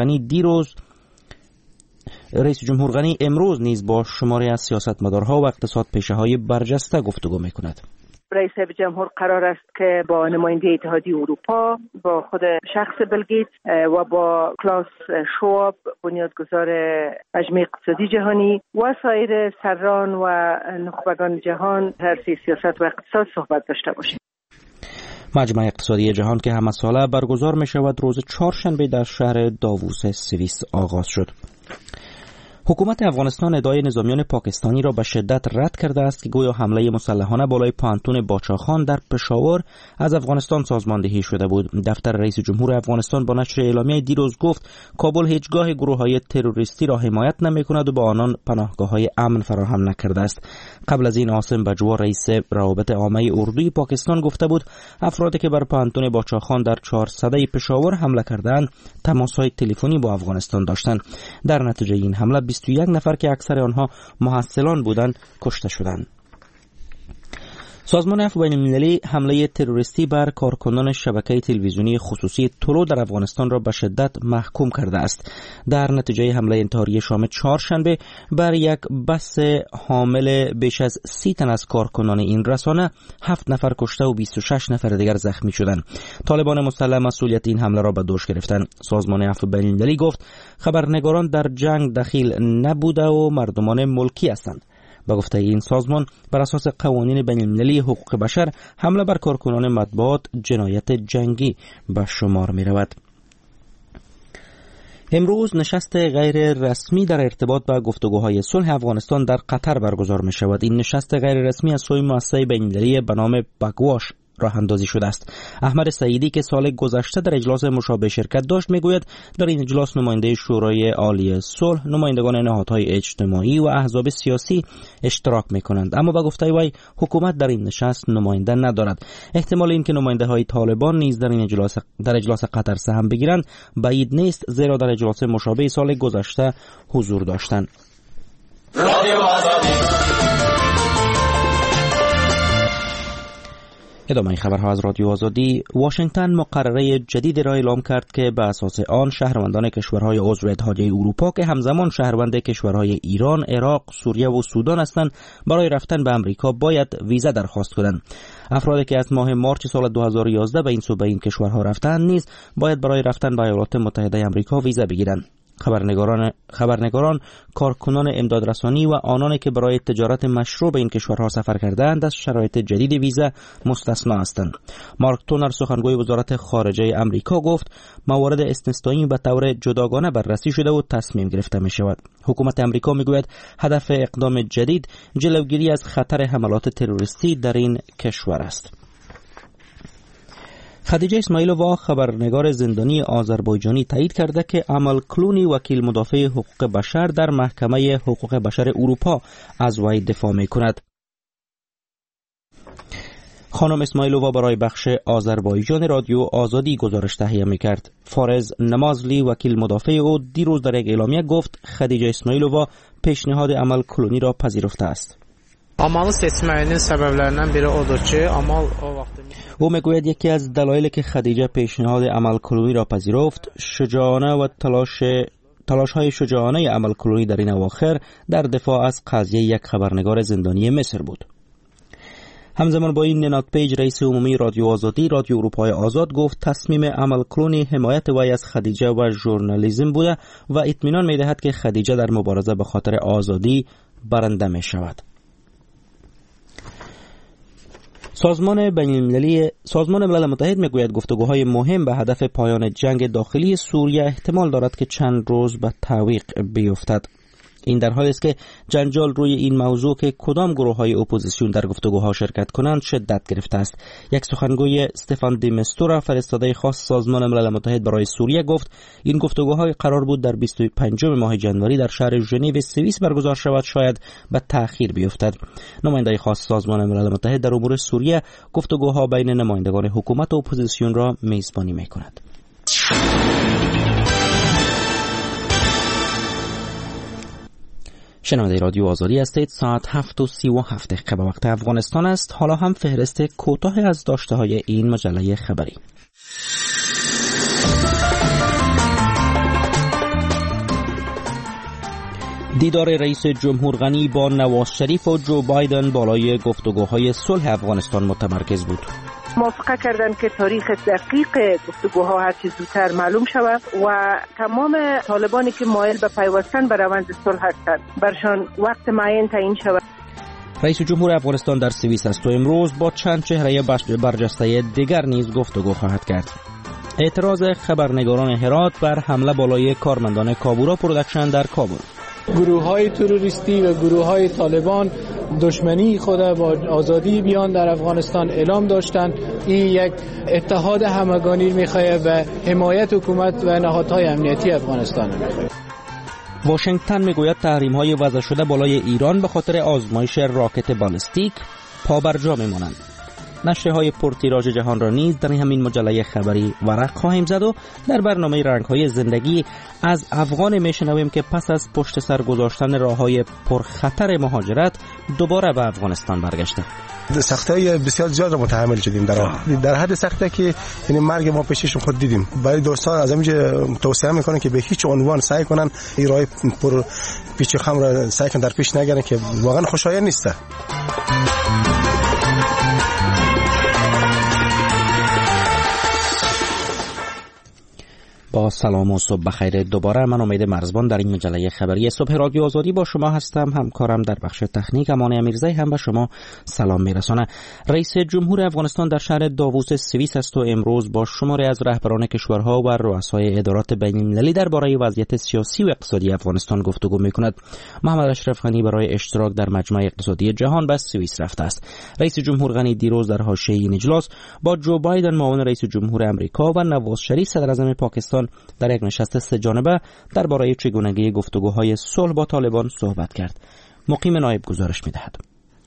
جمهور غنی امروز نیز با شماری از سیاستمدارها و اقتصاد پیشه‌های برجسته گفتگو می‌کند. رئیس جمهور قرار است که با نماینده اتحادیه اروپا، با خود شخص بیل گیتس و با کلاس شواب بنیادگذار مجمع اقتصادی جهانی و سایر سران و نخبگان جهان در سیاست و اقتصاد صحبت داشته باشیم. مجمع اقتصادی جهان که همه ساله برگزار می شود روز چهارشنبه در شهر داووس سوئیس آغاز شد. حکومت افغانستان ادعای نظامیان پاکستانی را به شدت رد کرده است که گویا حمله مسلحانه بالای پوهنتون باچاخان در پشاور از افغانستان سازماندهی شده بود. دفتر رئیس جمهور افغانستان با نشر اعلامیه دیروز گفت کابل هیچگاه گروه‌های تروریستی را حمایت نمی‌کند و به آنان پناهگاه‌های امن فراهم نکرده است. قبل از این عاصم بجوا رئیس روابط عامه اردوی پاکستان گفته بود افرادی که بر پوهنتون باچاخان در 400 پشاور حمله کردند تماس‌های تلفنی با افغانستان داشتند. در نتیجه این حمله 21 نفر که اکثر آنها محصلان بودند کشته شدند. سازمان عفو بین‌المللی حمله تروریستی بر کارکنان شبکه تلویزیونی خصوصی تولو در افغانستان را به شدت محکوم کرده است. در نتیجه حمله انتحاری شام چهارشنبه بر یک بس حامل بیش از 30 تن از کارکنان این رسانه 7 نفر کشته و 26 نفر دیگر زخمی شدند. طالبان مسلح مسئولیت این حمله را به دوش گرفتند. سازمان عفو بین‌المللی گفت خبرنگاران در جنگ دخیل نبوده و مردمان ملکی هستند. با گفته این سازمان بر اساس قوانین بین‌المللی حقوق بشر حمله بر کارکنان مطبوعات جنایت جنگی به شمار می رود. امروز نشست غیر رسمی در ارتباط با گفتگوهای صلح افغانستان در قطر برگزار می شود. این نشست غیر رسمی از سوی مؤسسه بین‌المللی به نام باگواش راه اندازی شده است. احمد سعیدی که سال گذشته در اجلاس مشابه شرکت داشت میگوید در این اجلاس نماینده شورای عالی صلح، نمایندگان نهادهای اجتماعی و احزاب سیاسی اشتراک میکنند، اما با گفته وی حکومت در این نشست نماینده ندارد. احتمال این که نماینده های طالبان نیز در این اجلاس قطر سهم بگیرند بعید نیست، زیرا در اجلاس مشابه سال گذشته حضور داشتند. ادامه خبرها از رادیو آزادی. واشنگتن مقرره جدید را اعلام کرد که به اساس آن شهروندان کشورهای عضو اتحادیه اروپا که همزمان شهروند کشورهای ایران، عراق، سوریه و سودان هستند برای رفتن به امریکا باید ویزا درخواست کنند. افرادی که از ماه مارچ سال 2011 به این سو به این کشورها رفتند نیز باید برای رفتن به ایالات متحده آمریکا ویزا بگیرند. خبرنگاران، کارکنان امدادرسانی و آنانی که برای تجارت مشروع به این کشورها سفر کردند از شرایط جدید ویزا مستثنا هستند. مارک تونر سخنگوی وزارت خارجه آمریکا گفت موارد استثنایی به طور جداگانه بررسی شده و تصمیم گرفته می شود. حکومت آمریکا می گوید هدف اقدام جدید جلوگیری از خطر حملات تروریستی در این کشور است. خدیجه اسماعیلووا، خبرنگار زندانی آذربایجانی، تایید کرده که امل کلونی، وکیل مدافع حقوق بشر در محکمه حقوق بشر اروپا، از وی دفاع می‌کند. خانم اسماعیلووا برای بخش آذربایجان رادیو آزادی گزارش تهیه می‌کرد. فارز نمازلی، وکیل مدافع او، دیروز در یک اعلامیه گفت خدیجه اسماعیلووا پیشنهاد امل کلونی را پذیرفته است. Amalı seçməyinin səbəblərindən biri odur ki, Amal o vaxt او میگوید یکی از دلایلی که خدیجه پیشنهاد امل کلونی را پذیرفت شجاعانه و تلاش‌های شجاعانه امل کلونی در این اواخر در دفاع از قضیه یک خبرنگار زندانی مصر بود. همزمان با این ننات پیج، رئیس عمومی رادیو آزادی، رادیو اروپای آزاد، گفت تصمیم امل کلونی حمایت وی از خدیجه و ژورنالیسم بوده و اطمینان می‌دهد که خدیجه در مبارزه به خاطر آزادی برنده می‌شود. سازمان ملل متحد میگوید گفتگوهای مهم به هدف پایان جنگ داخلی سوریه احتمال دارد که چند روز به تعویق بیفتد. این در حالی است که جنجال روی این موضوع که کدام گروه‌های اپوزیسیون در گفتگوها شرکت کنند شدت گرفته است. یک سخنگوی استفان دی مستورا، فرستاده خاص سازمان ملل متحد برای سوریه، گفت این گفتگوهای قرار بود در 25 ماه جنوری در شهر ژنو سوئیس برگزار شود، شاید به تأخیر بیفتد. نماینده خاص سازمان ملل متحد در امور سوریه گفتگوها بین نمایندگان حکومت و اپوزیسیون را میزبانی می‌کند. شنونده رادیو آزادی هستید. ساعت 7:37 به وقت افغانستان است. حالا هم فهرست کوتاه از داشته‌های این مجله خبری. دیدار رئیس جمهور غنی با نواز شریف و جو بایدن بالای گفتگوهای صلح افغانستان متمرکز بود. موافقه کردند که تاریخ دقیق گفتگوها هر چه زودتر معلوم شود و تمام طالبانی که مایل به پیوستن به روند صلح هستند برشان وقت معین تعیین شود. رئیس جمهور افغانستان در سوئیس است و امروز با چند چهره برجسته دیگر نیز گفتگو خواهد کرد. اعتراض خبرنگاران هرات بر حمله بالای کارمندان کابورا پروداکشن در کابل. گروه‌های تروریستی و گروه‌های طالبان دشمنی خود با آزادی بیان در افغانستان اعلام داشتند. این یک اتحاد همگانی می‌خواهد و حمایت حکومت و نهادهای امنیتی افغانستان می‌خواهد. واشنگتن میگوید تحریم‌های وضع شده بالای ایران به خاطر آزمایش راکت بالستیک پابرجا میمانند. نشریه‌های پرتیراژ جهان را نیز در همین مجله خبری ورق خواهیم زد و در برنامه رنگ‌های زندگی از افغان میشنویم که پس از پشت سر گذاشتن راه‌های پرخطر مهاجرت دوباره به افغانستان برگشته. سختی‌های بسیار زیاد را متحمل شدیم در حد سختی که یعنی مرگ ما پیششون خود دیدیم. برای دوستان از همینجا توصیه می‌کنم که به هیچ عنوان سعی کنن این راه پر پیچ و خم را سعی کنن در پیش نگیرن که واقعا خوشایند نیست. با سلام و صبح بخیر دوباره. من امید مرزبان در این مجله خبری صبح رادیو آزادی با شما هستم. همکارم در بخش تکنیک امان امیرزی هم به شما سلام میرسانه. رئیس جمهور افغانستان در شهر داووس سوئیس است و امروز با شماری از رهبران کشورها و رؤسای ادارات بین‌المللی درباره وضعیت سیاسی و اقتصادی افغانستان گفتگو میکند. محمد اشرف غنی برای اشتراک در مجمع اقتصادی جهان به سوئیس رفته است. رئیس جمهور غنی دیروز در حاشیه این اجلاس با جو بایدن معاون رئیس جمهور آمریکا و نواز شریف صدر اعظم پاکستان در یک نشست سه‌جانبه درباره چگونگی گفتگوهای صلح با طالبان صحبت کرد. مقیم نایب گزارش می‌دهد.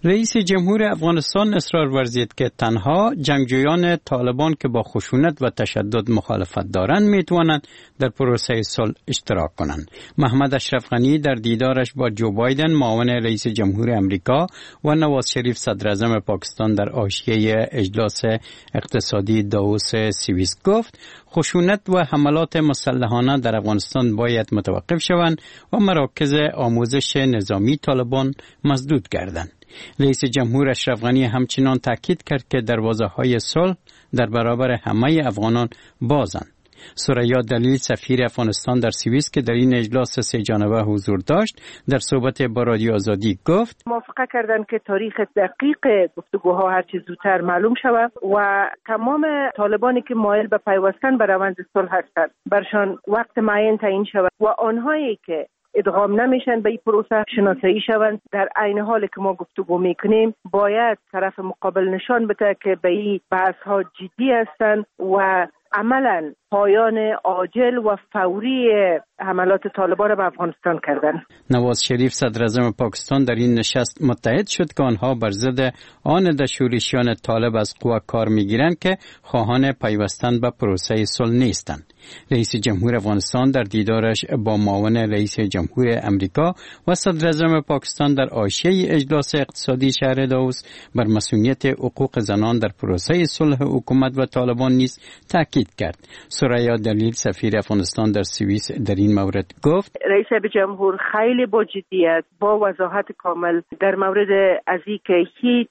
رئیس جمهور افغانستان اصرار ورزید که تنها جنگجویان طالبان که با خشونت و تشدد مخالفت دارند میتوانند در پروسه صلح اشتراک کنند. محمد اشرف غنی در دیدارش با جو بایدن معاون رئیس جمهور امریکا و نواز شریف صدر اعظم پاکستان در حاشیه اجلاس اقتصادی داووس سوئیس گفت خشونت و حملات مسلحانه در افغانستان باید متوقف شوند و مراکز آموزش نظامی طالبان مسدود گردند. رئیس جمهور اشرف غنی همچنان تاکید کرد که دروازه‌های صلح در برابر همه افغانان بازند. ثریا دلیل سفیر افغانستان در سوئیس که در این اجلاس سه جانبه حضور داشت در صحبت با رادیو آزادی گفت موافقه کردند که تاریخ دقیق گفتگوها هر چه زودتر معلوم شود و تمام طالبانی که مایل به پیوستن به روند صلح هستند برشان وقت معین تعیین شود و آنهایی که ادغام نمیشن به این پروسه شناسایی شوند. در عین حالی که ما گفتگو میکنیم باید طرف مقابل نشان بده که به این بحث ها جدی هستند و عملاً پایان عاجل و فوری حملات طالبان را به افغانستان کردند. نواز شریف صدر اعظم پاکستان در این نشست متحد شد که آنها بر ضد آن دشورشیان طالب از قوا کار میگیرند که خواهان پیوستن به پروسه صلح نیستند. رئیس جمهور افغانستان در دیدارش با معاون رئیس جمهور امریکا و صدر اعظم پاکستان در حاشیه اجلاس اقتصادی شهر داووس بر مسئولیت حقوق زنان در پروسه صلح حکومت و طالبان نیز تاکید کرد. ثریا دلیل سفیر افغانستان در سوئیس در این مورد گفت رئیس جمهور خیلی با جدیت با وضاحت کامل در مورد از اینکه هیچ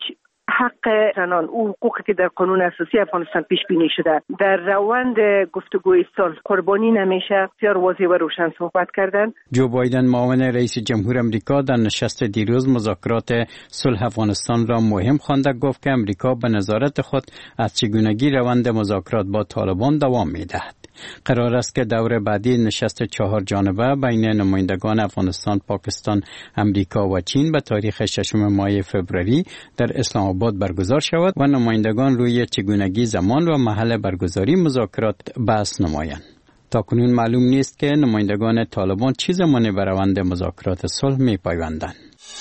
حق زنان او حقوقی که در قانون اساسی افغانستان پیش بینی شده در روند گفتگوی صلح قربانی نمیشه بسیار واضح و روشن صحبت کردند. جو بایدن معاون رئیس جمهور امریکا در نشست دیروز مذاکرات صلح افغانستان را مهم خوانده گفت که امریکا به نظارت خود از چگونگی روند مذاکرات با طالبان دوام میدهد. قرار است که دور بعدی نشست 4 جانبه بین نمایندگان افغانستان، پاکستان، امریکا و چین به تاریخ 6 ماه فوریه در اسلام آباد برگزار شود و نمایندگان روی چگونگی زمان و محل برگزاری مذاکرات بحث نمایند. تاکنون معلوم نیست که نمایندگان طالبان چه زمانی به روند مذاکرات صلح می‌پیوندند.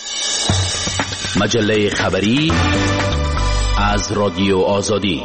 مجله خبری از رادیو آزادی.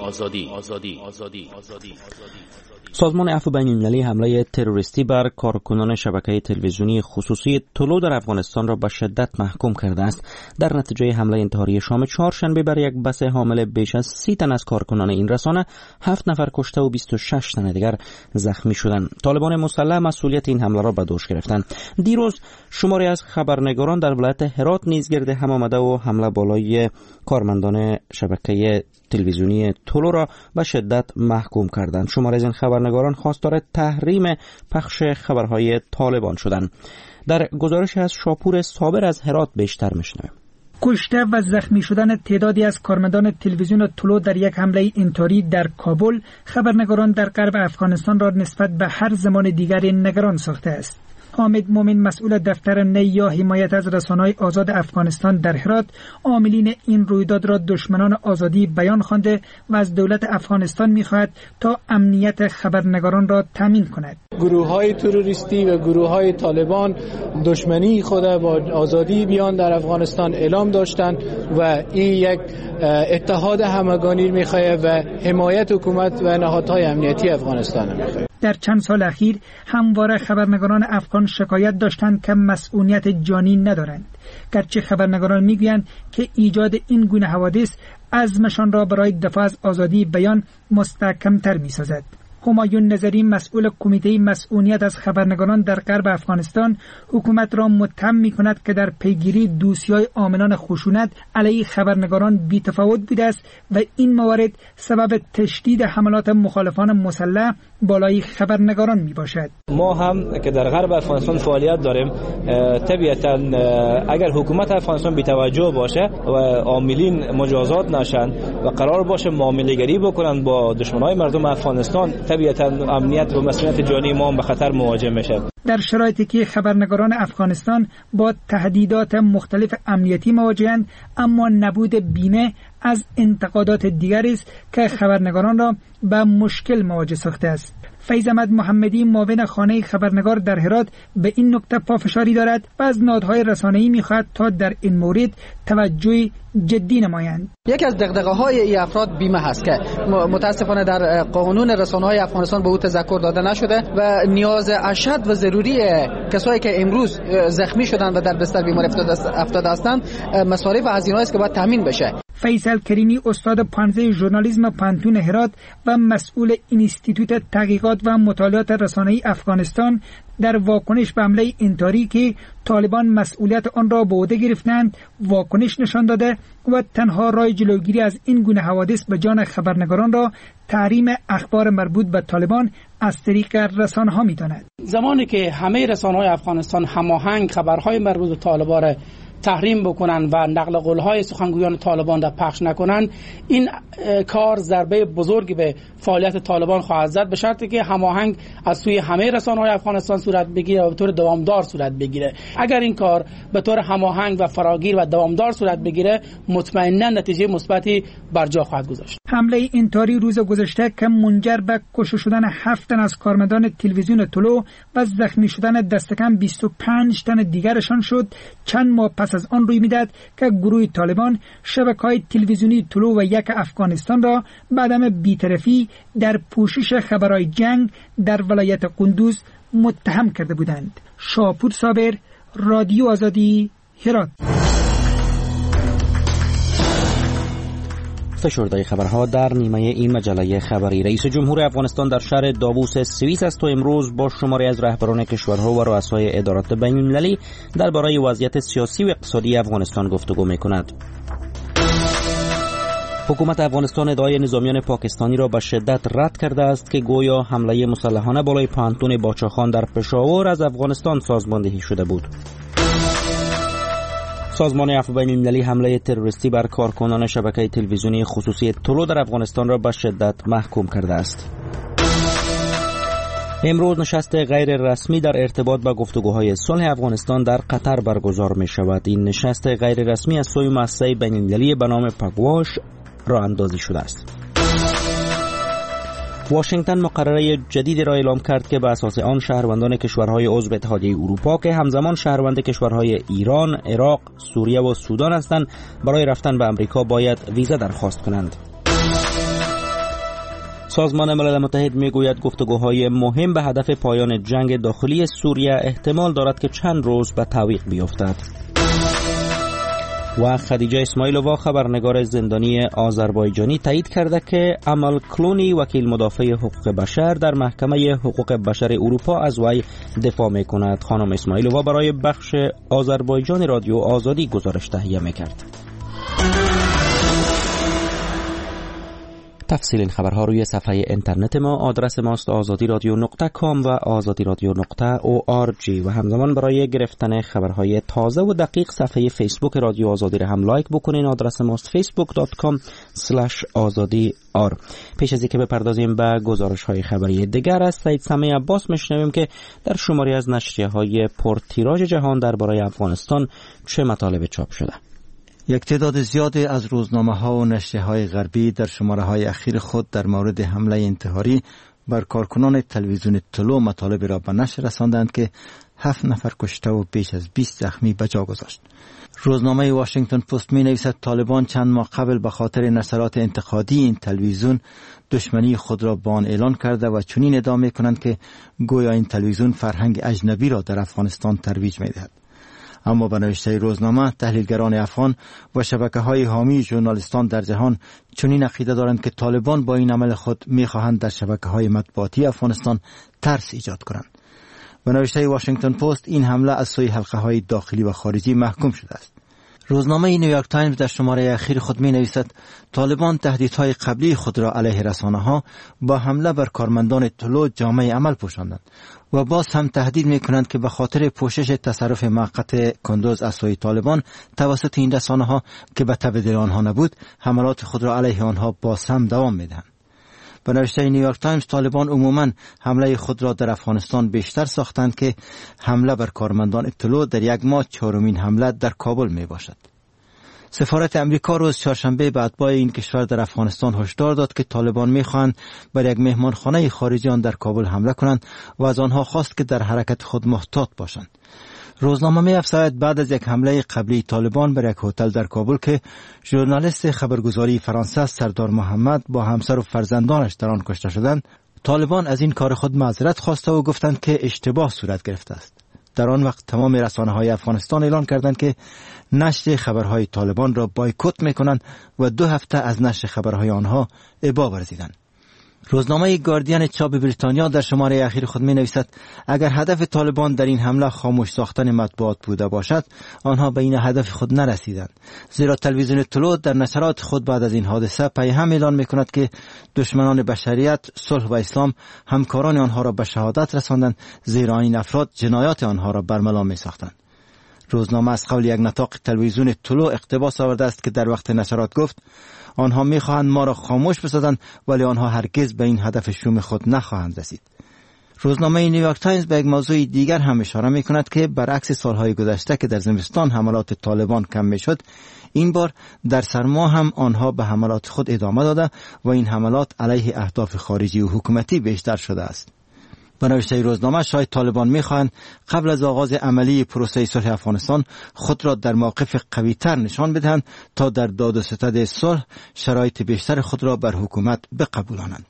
سازمان عفو بین‌المللی حمله تروریستی بر کارکنان شبکه تلویزیونی خصوصی طلوع در افغانستان را به شدت محکوم کرده است. در نتیجه حمله انتحاری شام چهارشنبه بر یک بس حامل بیش از 30 تن از کارکنان این رسانه 7 نفر کشته و 26 تن دیگر زخمی شدند. طالبان مسلح مسئولیت این حمله را به دوش گرفتند. دیروز شماری از خبرنگاران در ولایت هرات نیز گرد هم آمده و حمله بالای کارمندان شبکه تلویزیونی طلوع را به شدت محکوم کردند. شماری از این خبرنگاران خواستار تحریم پخش خبرهای طالبان شدند. در گزارش از شاپور صابر از هرات بیشتر میشنویم. کشته و زخمی شدن تعدادی از کارمندان تلویزیون طلوع در یک حمله انتحاری در کابل خبرنگاران در غرب افغانستان را نسبت به هر زمان دیگری نگران ساخته است. حامد مومن مسئول دفتر نی یا حمایت از رسانه‌های آزاد افغانستان در هرات عاملین این رویداد را دشمنان آزادی بیان خوانده و از دولت افغانستان می‌خواهد تا امنیت خبرنگاران را تامین کند. گروه‌های تروریستی و گروه‌های طالبان دشمنی خود با آزادی بیان در افغانستان اعلام داشتند و این یک اتحاد همگانی می‌خواهد و حمایت حکومت و نهادهای امنیتی افغانستان می‌خواهد. در چند سال اخیر همواره خبرنگاران افغان شکایت داشتند که مسئولیت جانی ندارند، گرچه خبرنگاران میگویند که ایجاد این گونه حوادث عزمشان را برای دفاع از آزادی بیان مستحکم‌تر می‌سازد. همایون نظری مسئول کمیته مسئولیت از خبرنگاران در غرب افغانستان حکومت را متهم می‌کند که در پیگیری دوسی‌های عاملان خشونت علیه خبرنگاران بی‌تفاوت بوده است و این موارد سبب تشدید حملات مخالفان مسلح بالای خبرنگاران میباشد. ما هم که در غرب افغانستان فعالیت داریم، طبیعتاً اگر حکومت افغانستان بی‌توجه باشه و عاملین مجازات نشن و قرار باشه معامله‌گری بکنن با دشمنان مردم افغانستان، طبیعتاً امنیت و مسئولیت جانی ما به خطر مواجه میشه. در شرایطی که خبرنگاران افغانستان با تهدیدات مختلف امنیتی مواجهند، اما نبود بیمه از انتقادات دیگری است که خبرنگاران را به مشکل مواجه ساخته است. فیض احمد محمدی معاون خانه خبرنگار در هرات به این نکته پافشاری دارد و از نهادهای رسانه‌ای می‌خواهد تا در این مورد توجه جدی نمایند. یکی از دغدغه‌های این افراد بیمه هست که متاسفانه در قانون رسانه‌های افغانستان به او تذکر داده نشده و نیاز اشد و ضروری کسایی که امروز زخمی شدن و در بستر بیماری افتاده هستند مصارف و هزینه‌ای است که باید تامین بشه. فیصل کریمی استاد پانزه ژورنالیسم پانتون هرات و مسئول اینستیتوت تحقیقات و مطالعات رسانه‌ای افغانستان در واکنش به حمله انتحاری که طالبان مسئولیت آن را به عهده گرفتند واکنش نشان داده و تنها راه جلوگیری از این گونه حوادث به جان خبرنگاران را تحریم اخبار مربوط به طالبان از طریق رسانه‌ها می‌داند. زمانی که همه رسانه‌های افغانستان هماهنگ خبرهای مربوط به طالبان را تحریم بکنن و نقل قول‌های سخنگویان طالبان را پخش نکنن، این کار ضربه بزرگی به فعالیت طالبان خواهد زد، به شرطی که هماهنگ از سوی همه رسانه‌های افغانستان صورت بگیره و به طور دوامدار صورت بگیره. اگر این کار به طور هماهنگ و فراگیر و دوامدار صورت بگیره، مطمئنا نتیجه مثبتی بر جا خواهد گذاشت. حمله انتحاری روز گذشته که منجر به کشته شدن 7 تن از کارمندان تلویزیون طلوع و زخمی شدن دست کم 25 تن دیگرشان شد، چند ماه پس از آن روی میداد که گروه طالبان شبکه‌های تلویزیونی طلوع و یک افغانستان را به عدم بی‌طرفی در پوشش خبرهای جنگ در ولایت قندوز متهم کرده بودند. شاپور صابر، رادیو آزادی، هرات. فشرده خبرها در نیمه این مجله خبری. رئیس جمهور افغانستان در شهر داووس سوئیس است و امروز با شماری از رهبران کشورها و رؤسای ادارات بین‌المللی درباره وضعیت سیاسی و اقتصادی افغانستان گفتگو می‌کند. حکومت افغانستان ادعای نظامیان پاکستانی را به شدت رد کرده است که گویا حمله مسلحانه بالای پانتون باچاخان در پشاور از افغانستان سازماندهی شده بود. سازمان عفو بین‌المللی حمله تروریستی بر کارکنان شبکه تلویزیونی خصوصی طلوع در افغانستان را به شدت محکوم کرده است. امروز نشست غیر رسمی در ارتباط با گفتگوهای صلح افغانستان در قطر برگزار می شود. این نشست غیر رسمی از سوی مؤسسه بین‌المللی به نام پگواش راه اندازی شده است. واشنگتن مقرره جدیدی را اعلام کرد که به اساس آن شهروندان کشورهای عضو اتحادیه اروپا که همزمان شهروند کشورهای ایران، عراق، سوریه و سودان هستند برای رفتن به امریکا باید ویزا درخواست کنند. سازمان ملل متحد میگوید گفتگوهای مهم به هدف پایان جنگ داخلی سوریه احتمال دارد که چند روز به تعویق بیفتد. و خدیجه اسماعیلووا خبرنگار زندانی آذربایجانی تایید کرده که امل کلونی وکیل مدافع حقوق بشر در محکمه حقوق بشر اروپا از وی دفاع می‌کند. خانم اسماعیلووا برای بخش آذربایجان رادیو آزادی گزارش تهیه می‌کرد. تفصیل این خبرها روی صفحه اینترنت ما، آدرس ماست azadi.com و azadi.org و همزمان برای گرفتن خبرهای تازه و دقیق صفحه فیسبوک رادیو آزادی را هم لایک بکنین. آدرس ماست facebook.com/azadi.r. پیش از اینکه بپردازیم به گزارش‌های خبری دیگر از سید سمیع عباس میشنویم که در شماری از نشریه‌های پرتیراژ جهان درباره افغانستان چه مطالب چاپ شده. یک تعداد زیادی از روزنامه‌ها و نشریه‌های غربی در شماره‌های اخیر خود در مورد حمله انتحاری بر کارکنان تلویزیون طلوع مطالب را به نشر رساندند که 7 نفر کشته و بیش از 20 زخمی به جا گذاشت. روزنامه واشنگتن پست می‌نویسد طالبان چند ماه قبل به خاطر نشرات انتقادی این تلویزیون دشمنی خود را با آن اعلان کرده و چنین ادعا می‌کنند که گویا این تلویزیون فرهنگ اجنبی را در افغانستان ترویج می‌دهد. اما به نوشته روزنامه تحلیلگران افغان و شبکه‌های حامی ژورنالیستان در جهان چنین عقیده دارند که طالبان با این عمل خود می‌خواهند در شبکه‌های مطبوعاتی افغانستان ترس ایجاد کنند. به نوشته واشنگتن پست این حمله از سوی حلقه‌های داخلی و خارجی محکوم شده است. روزنامه نیویورک تایمز در شماره اخیر خود می‌نویسد طالبان تهدیدهای قبلی خود را علیه رسانه‌ها با حمله بر کارمندان طلوع جامعه عمل پوشاندند و باز هم تهدید می‌کنند که به خاطر پوشش تصرف موقت کندوز از سوی طالبان توسط این رسانه‌ها که به تبع دل آنها نبود حملات خود را علیه آنها باز هم دوام می‌دهند. به نوشته نیویورک تایمز طالبان عموماً حمله خود را در افغانستان بیشتر ساختند که حمله بر کارمندان طلوع در یک ماه 4مین حمله در کابل می باشد. سفارت امریکا روز چهارشنبه به اتباع این کشور در افغانستان هشدار داد که طالبان می‌خواهند بر یک مهمانخانه خارجیان در کابل حمله کنند و از آنها خواست که در حرکت خود محتاط باشند. روزنامه می‌افزاید بعد از یک حمله قبلی طالبان بر یک هتل در کابل که ژورنالیست خبرگزاری فرانسه سردار محمد با همسر و فرزندانش در آن کشته شدند، طالبان از این کار خود معذرت خواسته و گفتند که اشتباه صورت گرفته است. در آن وقت تمام رسانه‌های افغانستان اعلان کردند که نشر خبرهای طالبان را بایکوت می‌کنند و 2 هفته از نشر خبرهای آنها ابا ورزیدند. روزنامه گاردین چاپ بریتانیا در شماره اخیر خود می‌نویسد اگر هدف طالبان در این حمله خاموش ساختن مطبوعات بوده باشد، آنها به این هدف خود نرسیدند، زیرا تلویزیون طلوع در نشرات خود بعد از این حادثه پیهم اعلان می‌کند که دشمنان بشریت، صلح و اسلام همکاران آنها را به شهادت رساندند، زیرا این افراد جنایات آنها را برملا می‌ساختند. روزنامه از قول یک نطاق تلویزیون طلوع اقتباس آورده است که در وقت نشرات گفت آنها می‌خواهند ما را خاموش بسازند، ولی آنها هرگز به این هدف شوم خود نخواهند رسید. روزنامه نیویورک تایمز به یک موضوع دیگر هم اشاره می‌کند که برعکس سالهای گذشته که در زمستان حملات طالبان کم می‌شد، این بار در سرما هم آنها به حملات خود ادامه داده و این حملات علیه اهداف خارجی و حکومتی بیشتر شده است. به نوشته روزنامه شاید طالبان می‌خواهند قبل از آغاز عملی پروسه صلح افغانستان خود را در موقف قوی‌تر نشان بدهند تا در داد و ستد صلح شرایط بیشتر خود را بر حکومت بقبولانند.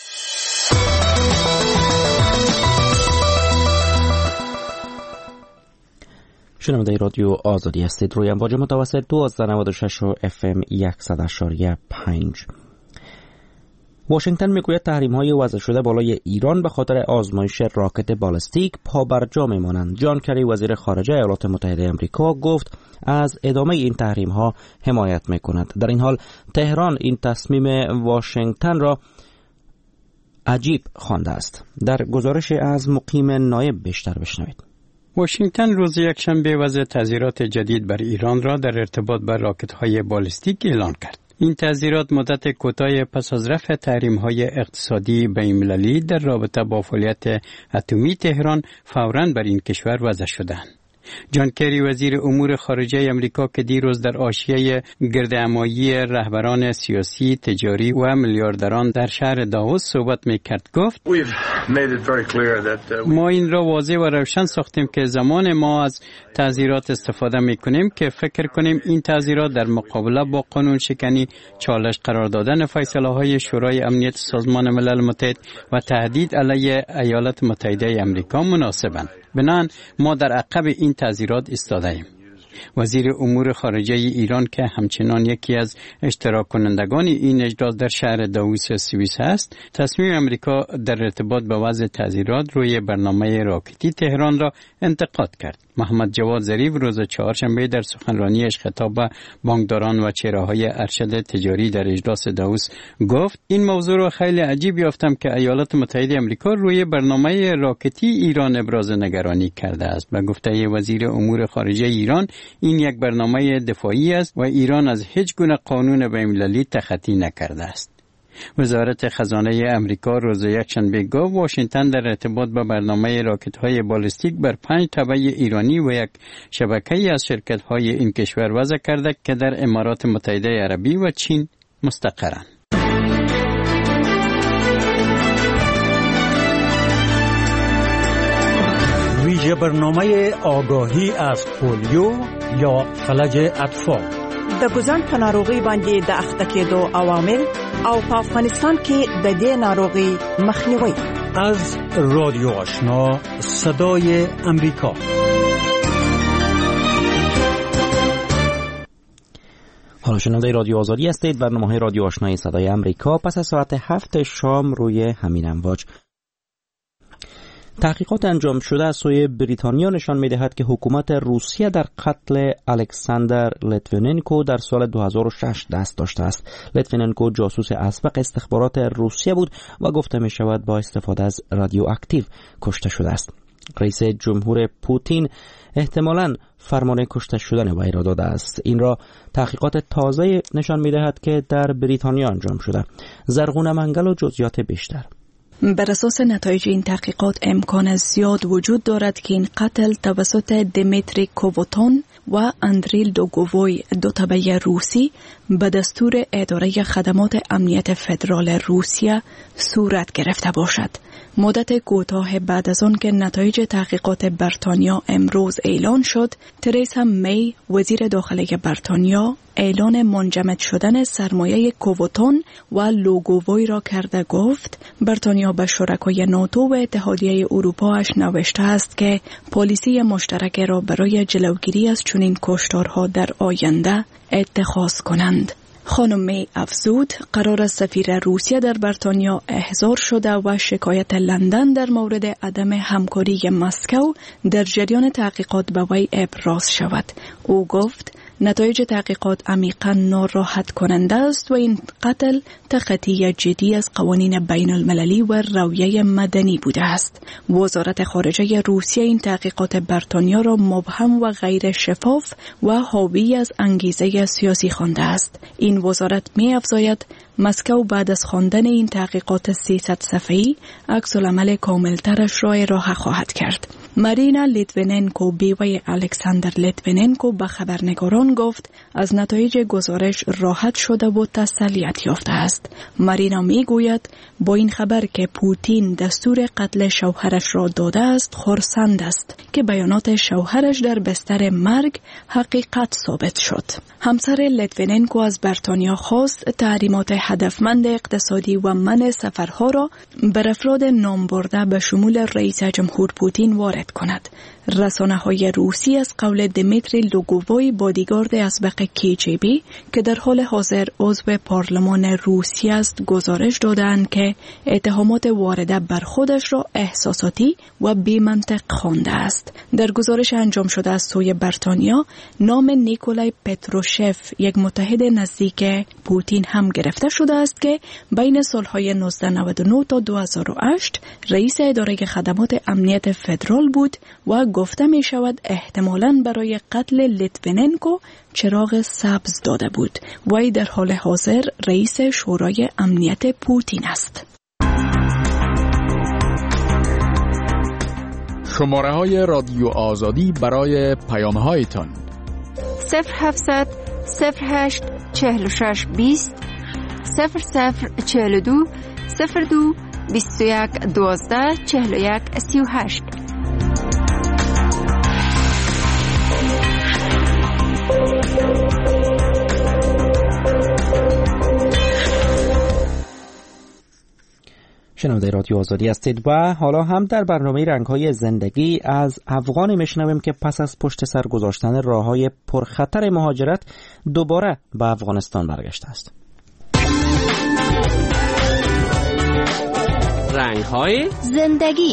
شنونده رادیو آزادی هستید. روی امواج متوسط 1296 و FM 100.5. واشنگتن میگوید تحریم‌های وضع شده بالای ایران به خاطر آزمایش راکت بالستیک پابرجا میمانند. جان کری وزیر خارجه ایالات متحده آمریکا گفت از ادامه این تحریم‌ها حمایت میکند. در این حال تهران این تصمیم واشنگتن را عجیب خوانده است. در گزارش از مقیم نایب بیشتر بشنوید. واشنگتن روز یکشنبه وضع تعزیرات جدید بر ایران را در ارتباط با راکت‌های بالستیک اعلان کرد. این تعزیرات مدت کوتاه پس از رفع تحریم‌های اقتصادی بین‌المللی در رابطه با فعالیت اتمی تهران فوراً بر این کشور وضع شدند. جان کری وزیر امور خارجه امریکا که دیروز در حاشیه گردهمایی رهبران سیاسی، تجاری و میلیاردران در شهر داووس صحبت می‌کرد گفت ما این را واضح و روشن ساختیم که زمان ما از تعزیرات استفاده می‌کنیم که فکر کنیم این تعزیرات در مقابله با قانون شکنی، چالش قرار دادن فیصله‌های شورای امنیت سازمان ملل متحد و تهدید علیه ایالات متحده آمریکا مناسبند. بنابراین ما در عقب این تعزیرات ایستاده‌ایم. وزیر امور خارجه ایران که همچنان یکی از اشتراک کنندگان این اجراءات در شهر داووس سوئیس است، تصمیم امریکا در ارتباط با وضع تعزیرات روی برنامه راکتی تهران را انتقاد کرد. محمد جواد ظریف روز چهارشنبه در سخنرانیش خطاب به بانکداران و چهره‌های ارشد تجاری در اجلاس داووس گفت این موضوع را خیلی عجیب یافتم که ایالات متحده آمریکا روی برنامه راکتی ایران ابراز نگرانی کرده است. به گفته وزیر امور خارجه ایران این یک برنامه دفاعی است و ایران از هیچ گونه قانون بین‌المللی تخطی نکرده است. وزارت خزانه امریکا روز یکشنبه گفت واشنگتن در ارتباط با برنامه راکت‌های بالستیک بر 5 تبع ایرانی و یک شبکه‌ای از شرکت‌های این کشور وضع کرده که در امارات متحده عربی و چین مستقرند. ویژه برنامه آگاهی از پولیو یا فلج اطفال د ګوزن په ناروغي باندې د اخته کېدو عوامل او په افغانستان کې د دې ناروغي مخنیوي. از رادیو آشنا صدای امریکا. حالا شنونده رادیو آزادی هستید. برنامه رادیو آشنای صدای امریکا پس از ساعت 7 شام روی همین امواج. تحقیقات انجام شده از سوی بریتانیا نشان می‌دهد که حکومت روسیه در قتل الکساندر لیتویننکو در سال 2006 دست داشته است. لیتویننکو جاسوس اسبق استخبارات روسیه بود و گفته می‌شود با استفاده از رادیواکتیو کشته شده است. رئیس جمهور پوتین احتمالاً فرمان کشته شدن وی را داده است. این را تحقیقات تازه نشان می‌دهد که در بریتانیا انجام شده. زرغونه منگل و جزئیات بیشتر. بر اساس نتایج این تحقیقات امکان زیاد وجود دارد که این قتل توسط دیمیتری کووتون و اندریل دوگووی، دو تبع روسی، به دستور اداره خدمات امنیت فدرال روسیه صورت گرفته باشد. مدت کوتاه بعد از آن که نتایج تحقیقات بریتانیا امروز اعلان شد، تریسا می، وزیر داخلی بریتانیا، اعلان منجمد شدن سرمایه کووتون و لوگووی را کرده. گفت بریتانیا به شرکای ناتو و اتحادیه اروپایش نوشته است که پالیسی مشترک را برای جلوگیری از چنین کشتارها در آینده اتخاذ کنند. خانم می افزود قرار است سفیر روسیه در بریتانیا احضار شده و شکایت لندن در مورد عدم همکاری مسکو در جریان تحقیقات به وی ابراز شود. او گفت نتایج تحقیقات عمیقاً ناراحت کننده است و این قتل تخطی جدی از قوانین بین المللی و رویه مدنی بوده است. وزارت خارجه روسیه این تحقیقات بریتانیا را مبهم و غیر شفاف و حاوی از انگیزه سیاسی خوانده است. این وزارت می افزاید مسکو بعد از خواندن این تحقیقات 300 صفحه‌ای عکس‌العمل کاملترش را ارائه خواهد کرد. مارینا لیتویننکو، بیوی الکساندر لیتویننکو، به خبرنگاران گفت از نتایج گزارش راحت شده و تسلیت یافته است. مارینا می گوید با این خبر که پوتین دستور قتل شوهرش را داده است خرسند است که بیانات شوهرش در بستر مرگ حقیقت ثابت شد. همسر لیتویننکو از بریتانیا خواست تحریمات هدفمند اقتصادی و منع سفرها را بر افراد نامبرده به شمول رئیس جمهور پوتین وارد کند. رسانه‌های روسی از قول دمیتری لوگووی، بادیگارد اسبق KGB که در حال حاضر عضو پارلمان روسیه است، گزارش دادند که اتهامات وارده بر خودش را احساساتی و بی‌منطق خوانده است. در گزارش انجام شده از سوی بریتانیا نام نیکولای پتروشف، یک متحد نزدیک پوتین، هم گرفته شده است که بین سالهای 1999 تا 2008 رئیس اداره خدمات امنیت فدرال بود و گفته می شود احتمالاً برای قتل لیتویننکو چراغ سبز داده بود. وی در حال حاضر رئیس شورای امنیت پوتین است. شماره های رادیو آزادی برای پیام هایتان 0700 08 46 20 0042 02 21 12 41 38. شنونده رادیو آزادی هستید و حالا هم در برنامه رنگ‌های زندگی از افغانی میشنویم که پس از پشت سر گذاشتن راه‌های پرخطر مهاجرت دوباره به افغانستان برگشته است. رنگ‌های زندگی.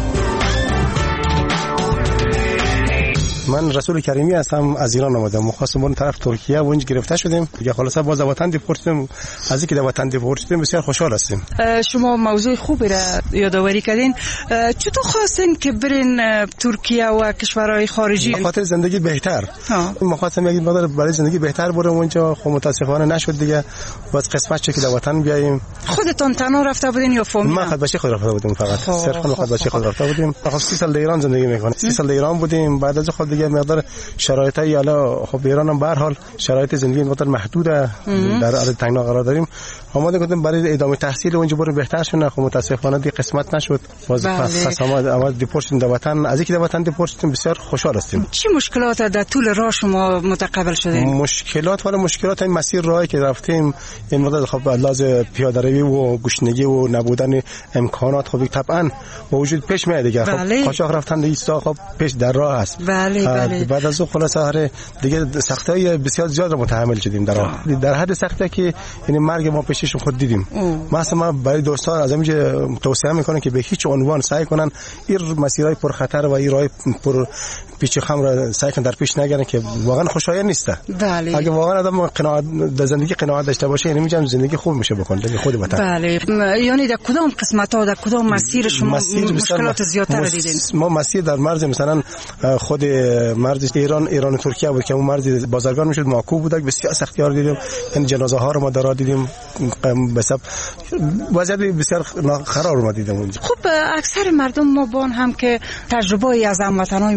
من رسول کریمی هستم، از ایران آمدم. مخواستم برم طرف ترکیه و اونجا گرفته شدیم. دیگه خلاصه باز وطن دیپورتیم. از اینکه وطن دیپورتیم بسیار خوشحال هستیم. شما موضوع خوبی را یادآوری کردین. چطور خواستین که برین ترکیه و کشورهای خارجی؟ به خاطر زندگی بهتر. مخواستم یک مقدار برای زندگی بهتر برم اونجا. خب متاسفانه نشد دیگه. باز قسمت چه که وطن بیاییم. خودتون تنها رفته بودین یا فامیل؟ ما خود بچه خود رفته بودیم فقط. صرفا خود بچه خود رفته بودیم. خب 30 سال در ایران زندگی میکنیم. 30 سال در ایران بودیم. بعد از خود دیگه مقدار شرایطی حالا خب ایران هم به هر حال شرایط زندگی مقدار محدوده، در حال تنگنا قرار داریم. آماده کردیم برای ادامه تحصیل اونجا بریم بهتر شونه. خب متاسفانه دی قسمت نشد. باز پس آمد دیپورتیم در وطن. از اینکه در وطن دیپورتیم بسیار خوشحال هستیم. چه مشکلات در طول راه شما متقبل شدین؟ مشکلات این مسیر راهی که رفتیم این مدت خب لازم پیاده روی و گشنگی و نبودن امکانات خب طبعا موجود پیش میاد دیگه. خب قاچاق رفتن ایستا خب پیش در راه است. بعد از اون خلاصه دیگه سختی‌های بسیار زیاد رو متحمل شدیم در حد سختی که یعنی مرگ ما پیشش خود دیدیم. مثلا برای دوستان از اینجا توصیه میکنم که به هیچ عنوان سعی کنن این مسیرهای پرخطر و این راه پر پیچ خم را سعی کنن در پیش نگیرن که واقعا خوشایند نیست. اگه واقعا آدم قناعت در زندگی قناعت داشته باشه یعنی میگم زندگی خوب میشه بکنه در خود وطن. یعنی در کدام قسمت‌ها در کدام مسیر شما مشکلات زیادتر دیدین؟ ما مسیر در مرز مثلا خود مرز ایران و ترکیه بود که اون مرز بازرگان میشد ماکو بود، بسیار سختی‌ها دیدیم. یعنی جنازه ها رو ما در دیدیم به حساب وضعیت بسیار خراب رو ما دیدیم اونجا. خب اکثر مردم ما بان هم که تجربه از هموطنای ما میشنویم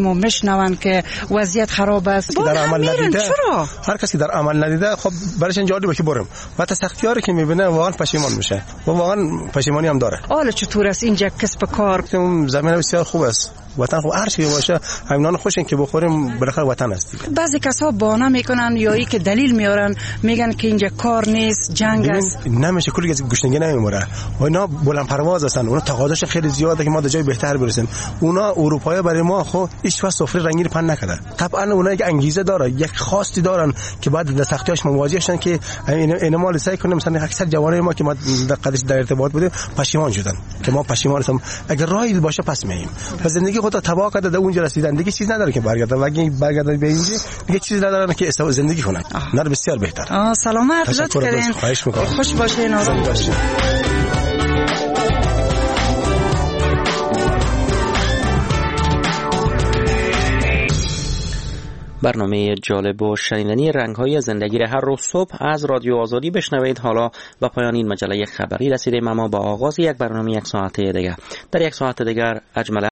بشنوند که وضعیت خراب است. در عمل ندیده، چرا؟ هر کسی در عمل ندیده خب برایش جالبه که برم و تا سختیاری که میبینه واقعا پشیمان میشه و واقعا پشیمانی هم داره. حالا چطور است اینجا کسب کار؟ زمین بسیار خوب است. وطن خب هر چی باشه همینان خوشن که بخوریم، بالاخره وطن است دیگه. بعضی کسا بهانه میکنن یا ای که دلیل میارن میگن که اینجا کار نیست، جنگ است. نمیشه، کلی گشنگی نمیموره و اینا بلند پرواز هستن، اونا تقاضاش خیلی زیاده که ما در جای بهتر برسیم. اونا اروپایی برای ما خب هیچ وقت سفره رنگین پن نکرده. طبعا اونا یک انگیزه داره، یک خواستی دارن که بعد در سختیاش مواجه شدن که اینا ما سعی کنیم. مثلا اکثر جوانای ما که ما در قدش در ارتباط بودیم پشیمان شدن که ما پشیمان هستیم، اگر راهی باشه پس میایم و زندگی خود تباہ کرده، اونجا رسیدن دیگه چیز نداره که برگردن و اگه برگردن به اینجا دیگه چیز ندارن که زندگی کنن. نه بسیار بهتر. سلامت، لطف کردین. خوش باشین، آرام باشین. برنامه جالب و شنیدنی رنگ‌های زندگی را هر روز صبح از رادیو آزادی بشنوید. حالا به پایان این مجله خبری رسیدیم، اما با آغاز یک برنامه یک ساعته دیگر. در یک ساعت دیگر اجمل